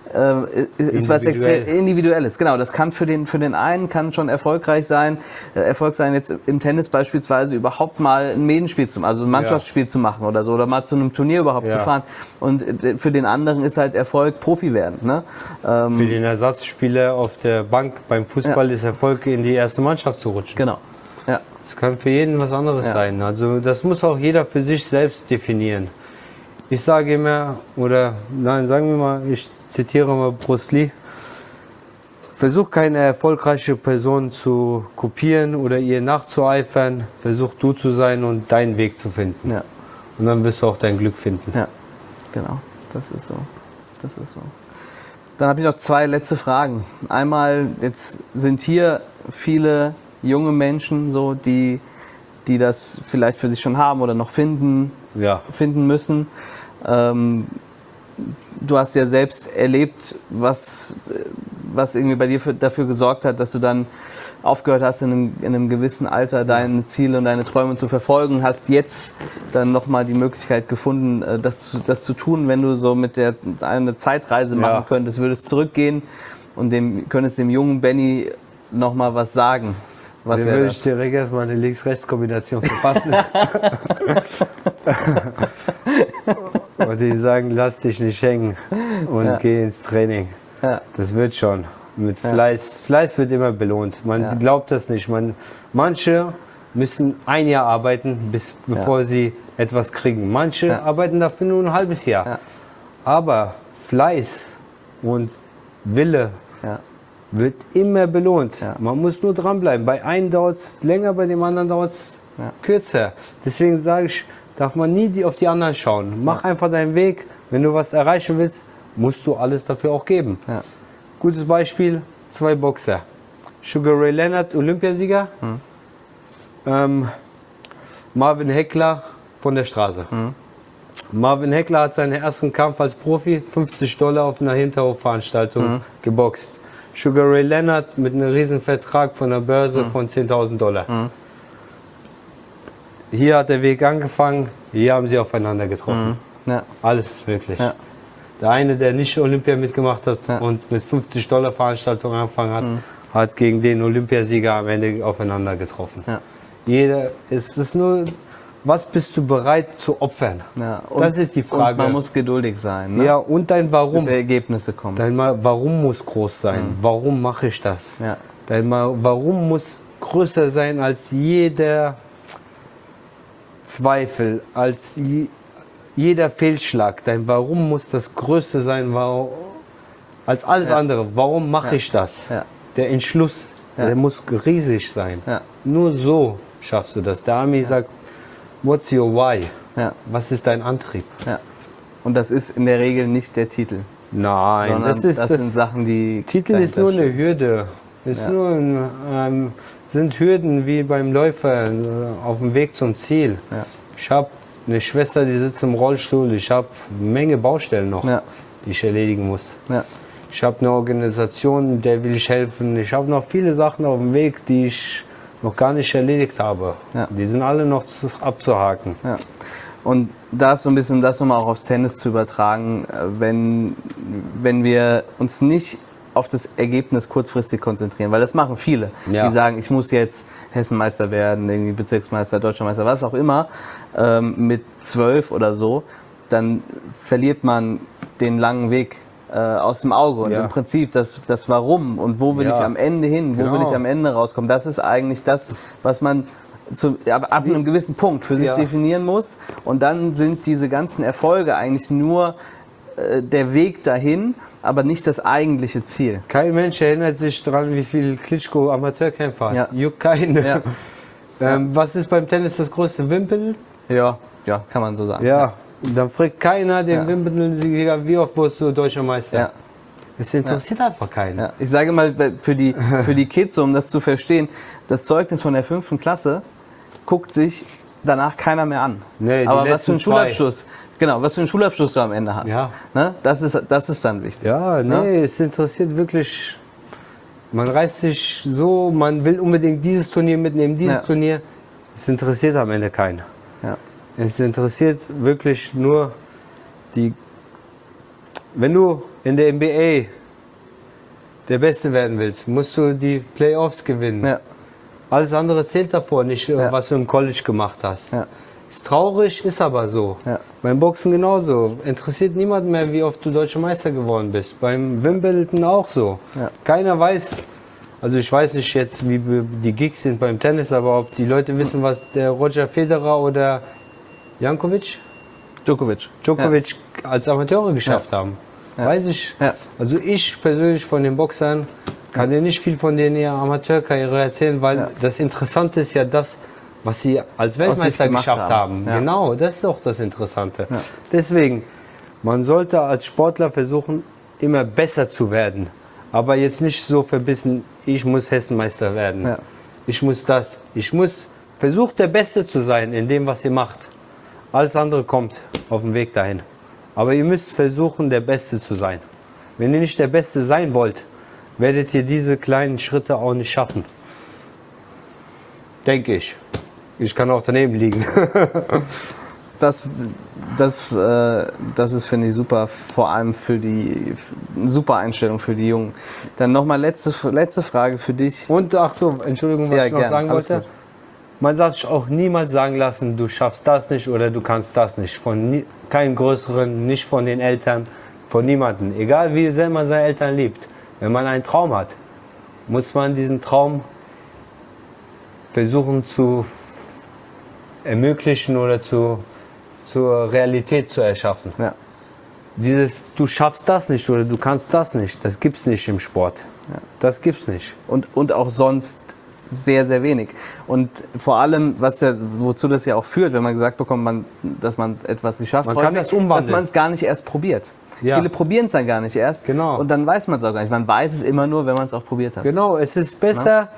ist was extrem Individuelles. Genau, das kann für den einen kann schon erfolgreich sein. Erfolg sein jetzt im Tennis beispielsweise überhaupt mal ein Medenspiel also ein Mannschaftsspiel zu machen oder so, oder mal zu einem Turnier überhaupt zu fahren. Und für den anderen ist halt Erfolg Profi werden. Ne?
Für den Ersatzspieler auf der Bank beim Fußball ist Erfolg, in die erste Mannschaft zu rutschen.
Genau. Ja.
Das kann für jeden was anderes sein. Also das muss auch jeder für sich selbst definieren. Ich sage immer, sagen wir mal, ich zitiere mal Bruce Lee: Versuch keine erfolgreiche Person zu kopieren oder ihr nachzueifern. Versuch du zu sein und deinen Weg zu finden.
Ja.
Und dann wirst du auch dein Glück finden.
Ja, genau. Das ist so. Das ist so. Dann habe ich noch 2 letzte Fragen. Einmal, jetzt sind hier viele junge Menschen, so, die das vielleicht für sich schon haben oder noch finden müssen. Du hast ja selbst erlebt, was irgendwie bei dir dafür gesorgt hat, dass du dann aufgehört hast, in einem gewissen Alter deine Ziele und deine Träume zu verfolgen. Hast jetzt dann nochmal die Möglichkeit gefunden, das zu tun, wenn du so mit eine Zeitreise machen könntest, würdest zurückgehen und könntest dem jungen Benny nochmal was sagen. Was
würde ich direkt erstmal eine Links-Rechts-Kombination verpassen. Und die sagen, lass dich nicht hängen und geh ins Training. Ja. Das wird schon. Mit Fleiß. Fleiß wird immer belohnt. Man glaubt das nicht. Manche müssen ein Jahr arbeiten, bevor sie etwas kriegen. Manche arbeiten dafür nur ein halbes Jahr. Ja. Aber Fleiß und Wille wird immer belohnt. Ja. Man muss nur dranbleiben. Bei einem dauert es länger, bei dem anderen dauert es kürzer. Deswegen sage ich, darf man nie auf die anderen schauen. Mach einfach deinen Weg. Wenn du was erreichen willst, musst du alles dafür auch geben. Ja. Gutes Beispiel, 2 Boxer. Sugar Ray Leonard, Olympiasieger. Marvin Hector von der Straße. Marvin Hector hat seinen ersten Kampf als Profi, $50 auf einer Hinterhofveranstaltung geboxt. Sugar Ray Leonard mit einem riesen Vertrag von der Börse von $10.000. Hier hat der Weg angefangen, hier haben sie aufeinander getroffen. Ja. Alles ist möglich. Ja. Der eine, der nicht Olympia mitgemacht hat und mit $50 Veranstaltung angefangen hat, hat gegen den Olympiasieger am Ende aufeinander getroffen. Ja. Es ist nur, was bist du bereit zu opfern? Ja, das ist die Frage.
Und man muss geduldig sein. Ne?
Ja, und dein Warum.
Bis Ergebnisse kommen.
Dein Warum muss groß sein. Warum mache ich das? Ja. Dein Warum muss größer sein als jeder Zweifel, als jeder Fehlschlag. Dein Warum muss das Größte sein als alles andere. Warum mache ich das? Ja. Der Entschluss, der muss riesig sein. Ja. Nur so schaffst du das. Der Ami sagt, what's your why? Ja. Was ist dein Antrieb? Ja.
Und das ist in der Regel nicht der Titel.
Nein,
das sind Sachen, die...
Titel ist nur eine Hürde. Sind Hürden wie beim Läufer auf dem Weg zum Ziel. Ja. Ich habe eine Schwester, die sitzt im Rollstuhl. Ich habe eine Menge Baustellen noch, die ich erledigen muss. Ja. Ich habe eine Organisation, der will ich helfen. Ich habe noch viele Sachen auf dem Weg, die ich noch gar nicht erledigt habe. Ja. Die sind alle noch abzuhaken. Ja.
Und da ist so ein bisschen das nochmal auch aufs Tennis zu übertragen, wenn wir uns nicht auf das Ergebnis kurzfristig konzentrieren, weil das machen viele, die sagen, ich muss jetzt Hessenmeister werden, irgendwie Bezirksmeister, Deutscher Meister, was auch immer, mit 12 oder so, dann verliert man den langen Weg aus dem Auge und im Prinzip das Warum und wo will ich am Ende hin, wo will ich am Ende rauskommen, das ist eigentlich das, was man ab einem gewissen Punkt für sich definieren muss, und dann sind diese ganzen Erfolge eigentlich nur der Weg dahin, aber nicht das eigentliche Ziel.
Kein Mensch erinnert sich daran, wie viel Klitschko Amateurkämpfer hat. Ja. Juckt keinen. Ja. Was ist beim Tennis das größte? Wimbledon?
Ja, kann man so sagen.
Ja, dann fragt keiner den Wimbledon-Sieger, wie oft wurdest du Deutscher Meister? Ja. Es interessiert einfach keinen. Ja.
Ich sage mal, für die Kids, um das zu verstehen, das Zeugnis von der 5. Klasse guckt sich danach keiner mehr an. Nee, aber was für einen Schulabschluss? Genau, was für einen Schulabschluss du am Ende hast. Ja. Ne? Das ist dann wichtig.
Ja, nee, es interessiert wirklich. Man reißt sich so, man will unbedingt dieses Turnier mitnehmen, dieses Turnier. Es interessiert am Ende keinen. Ja. Es interessiert wirklich nur wenn du in der NBA der Beste werden willst, musst du die Playoffs gewinnen.
Ja.
Alles andere zählt davor nicht, was du im College gemacht hast.
Ja.
Ist traurig, ist aber so.
Ja.
Beim Boxen genauso. Interessiert niemand mehr, wie oft du Deutscher Meister geworden bist. Beim Wimbledon auch so.
Ja.
Keiner weiß, also ich weiß nicht jetzt, wie die Gigs sind beim Tennis, aber ob die Leute wissen, was der Roger Federer oder Djokovic als Amateure geschafft haben. Weiß ich.
Ja.
Also ich persönlich von den Boxern kann dir nicht viel von denen ihrer Amateurkarriere erzählen, weil das Interessante ist ja das, was sie als Weltmeister geschafft haben.
Ja.
Genau, das ist auch das Interessante. Ja. Deswegen, man sollte als Sportler versuchen, immer besser zu werden. Aber jetzt nicht so verbissen, ich muss Hessenmeister werden. Ja. Ich muss das. Ich muss versuchen, der Beste zu sein in dem, was ihr macht. Alles andere kommt auf dem Weg dahin. Aber ihr müsst versuchen, der Beste zu sein. Wenn ihr nicht der Beste sein wollt, werdet ihr diese kleinen Schritte auch nicht schaffen. Denke ich. Ich kann auch daneben liegen.
Das ist, finde ich, super, vor allem eine super Einstellung für die Jungen. Dann nochmal letzte Frage für dich.
Und ach so, Entschuldigung, was ich noch sagen wollte. Man darf sich auch niemals sagen lassen, du schaffst das nicht oder du kannst das nicht. Von keinem Größeren, nicht von den Eltern, von niemandem. Egal wie sehr man seine Eltern liebt. Wenn man einen Traum hat, muss man diesen Traum versuchen zu ermöglichen oder zur Realität zu erschaffen. Ja. Dieses, du schaffst das nicht oder du kannst das nicht, das gibt's nicht im Sport. Ja. Das gibt's nicht.
Und auch sonst sehr, sehr wenig. Und vor allem, wozu das ja auch führt, wenn man gesagt bekommt, dass man etwas nicht schafft,
man kann das umwandeln.
Dass man es gar nicht erst probiert. Ja. Viele probieren es dann gar nicht erst.
Genau.
Und dann weiß man es auch gar nicht. Man weiß es immer nur, wenn man es auch probiert hat.
Genau, es ist besser,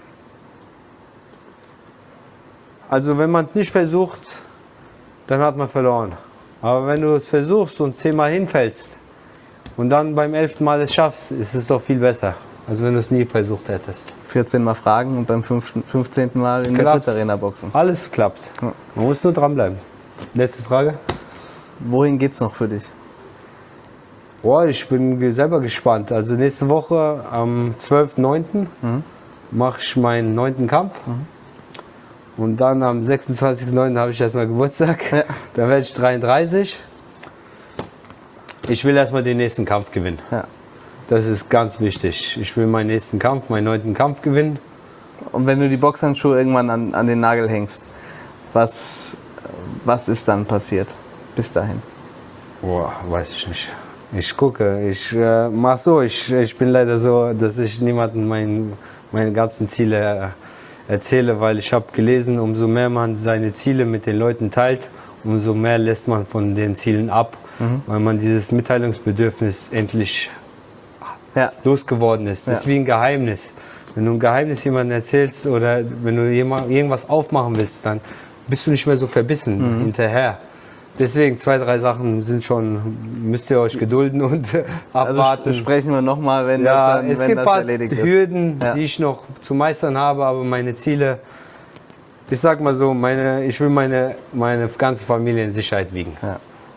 also wenn man es nicht versucht, dann hat man verloren. Aber wenn du es versuchst und 10-mal hinfällst und dann beim 11. Mal es schaffst, ist es doch viel besser, als wenn du es nie versucht hättest.
14 Mal fragen und beim 15. Mal in der Brit-Arena boxen.
Alles klappt. Ja. Man muss nur dranbleiben. Letzte Frage.
Wohin geht's noch für dich?
Boah, ich bin selber gespannt. Also nächste Woche am 12.09. Mache ich meinen 9. Kampf. Und dann am 26.09. habe ich erstmal Geburtstag. Ja. Dann werde ich 33. Ich will erstmal den nächsten Kampf gewinnen. Ja. Das ist ganz wichtig. Ich will meinen nächsten Kampf, meinen 9. Kampf gewinnen.
Und wenn du die Boxhandschuhe irgendwann an den Nagel hängst, was ist dann passiert bis dahin?
Boah, weiß ich nicht. Ich gucke, ich mach so. Ich bin leider so, dass ich niemandem meine ganzen Ziele erzähle, weil ich habe gelesen, umso mehr man seine Ziele mit den Leuten teilt, umso mehr lässt man von den Zielen ab, weil man dieses Mitteilungsbedürfnis endlich losgeworden ist. Das ist wie ein Geheimnis. Wenn du ein Geheimnis jemandem erzählst oder wenn du irgendwas aufmachen willst, dann bist du nicht mehr so verbissen hinterher. Deswegen 2, 3 Sachen sind schon, müsst ihr euch gedulden und abwarten.
Also sprechen wir nochmal, wenn das erledigt ist.
Es gibt ein paar Hürden, die ich noch zu meistern habe, aber meine Ziele, ich sag mal so, ich will meine ganze Familie in Sicherheit wiegen. Ja.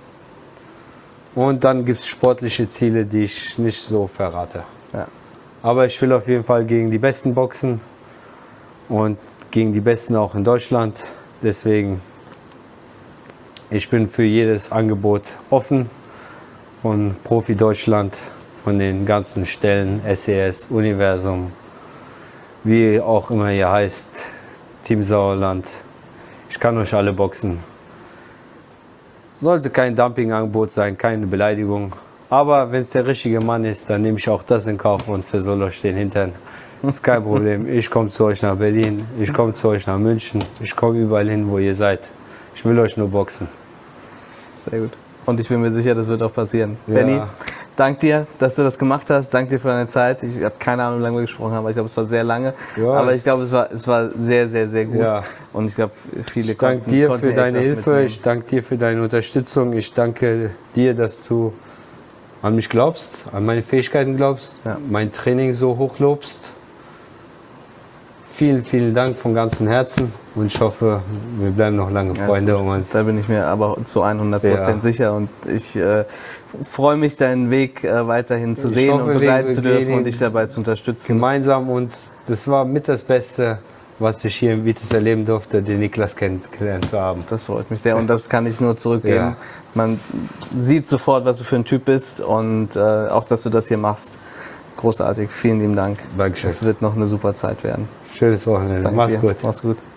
Und dann gibt es sportliche Ziele, die ich nicht so verrate. Ja. Aber ich will auf jeden Fall gegen die Besten boxen und gegen die Besten auch in Deutschland. Deswegen, ich bin für jedes Angebot offen von Profi Deutschland, von den ganzen Stellen, SES, Universum, wie auch immer ihr heißt, Team Sauerland. Ich kann euch alle boxen. Sollte kein Dumpingangebot sein, keine Beleidigung. Aber wenn es der richtige Mann ist, dann nehme ich auch das in Kauf und versohle euch den Hintern. Das ist kein Problem. Ich komme zu euch nach Berlin, ich komme zu euch nach München, ich komme überall hin, wo ihr seid. Ich will euch nur boxen.
Sehr gut. Und ich bin mir sicher, das wird auch passieren. Ja. Benny, danke dir, dass du das gemacht hast. Danke dir für deine Zeit. Ich habe keine Ahnung, wie lange wir gesprochen haben, aber ich glaube, es war sehr lange. Ja, aber ich glaube, es war sehr, sehr, sehr gut. Ja. Und ich glaube, viele konnten.
Ich danke dir für deine Hilfe. Ich danke dir für deine Unterstützung. Ich danke dir, dass du an mich glaubst, an meine Fähigkeiten glaubst, mein Training so hoch lobst. vielen, vielen Dank von ganzem Herzen und ich hoffe, wir bleiben noch lange Freunde.
Da bin ich mir aber zu 100% sicher und ich freue mich, deinen Weg weiterhin zu sehen und begleiten zu dürfen und dich dabei zu unterstützen.
Gemeinsam, und das war mit das Beste, was ich hier im Vitis erleben durfte, den Niklas kennengelernt zu haben.
Das freut mich sehr und das kann ich nur zurückgeben. Ja. Man sieht sofort, was du für ein Typ bist und auch, dass du das hier machst. Großartig, vielen lieben Dank.
Dankeschön.
Es wird noch eine super Zeit werden.
Schönes Wochenende.
Mach's gut. Mach's gut.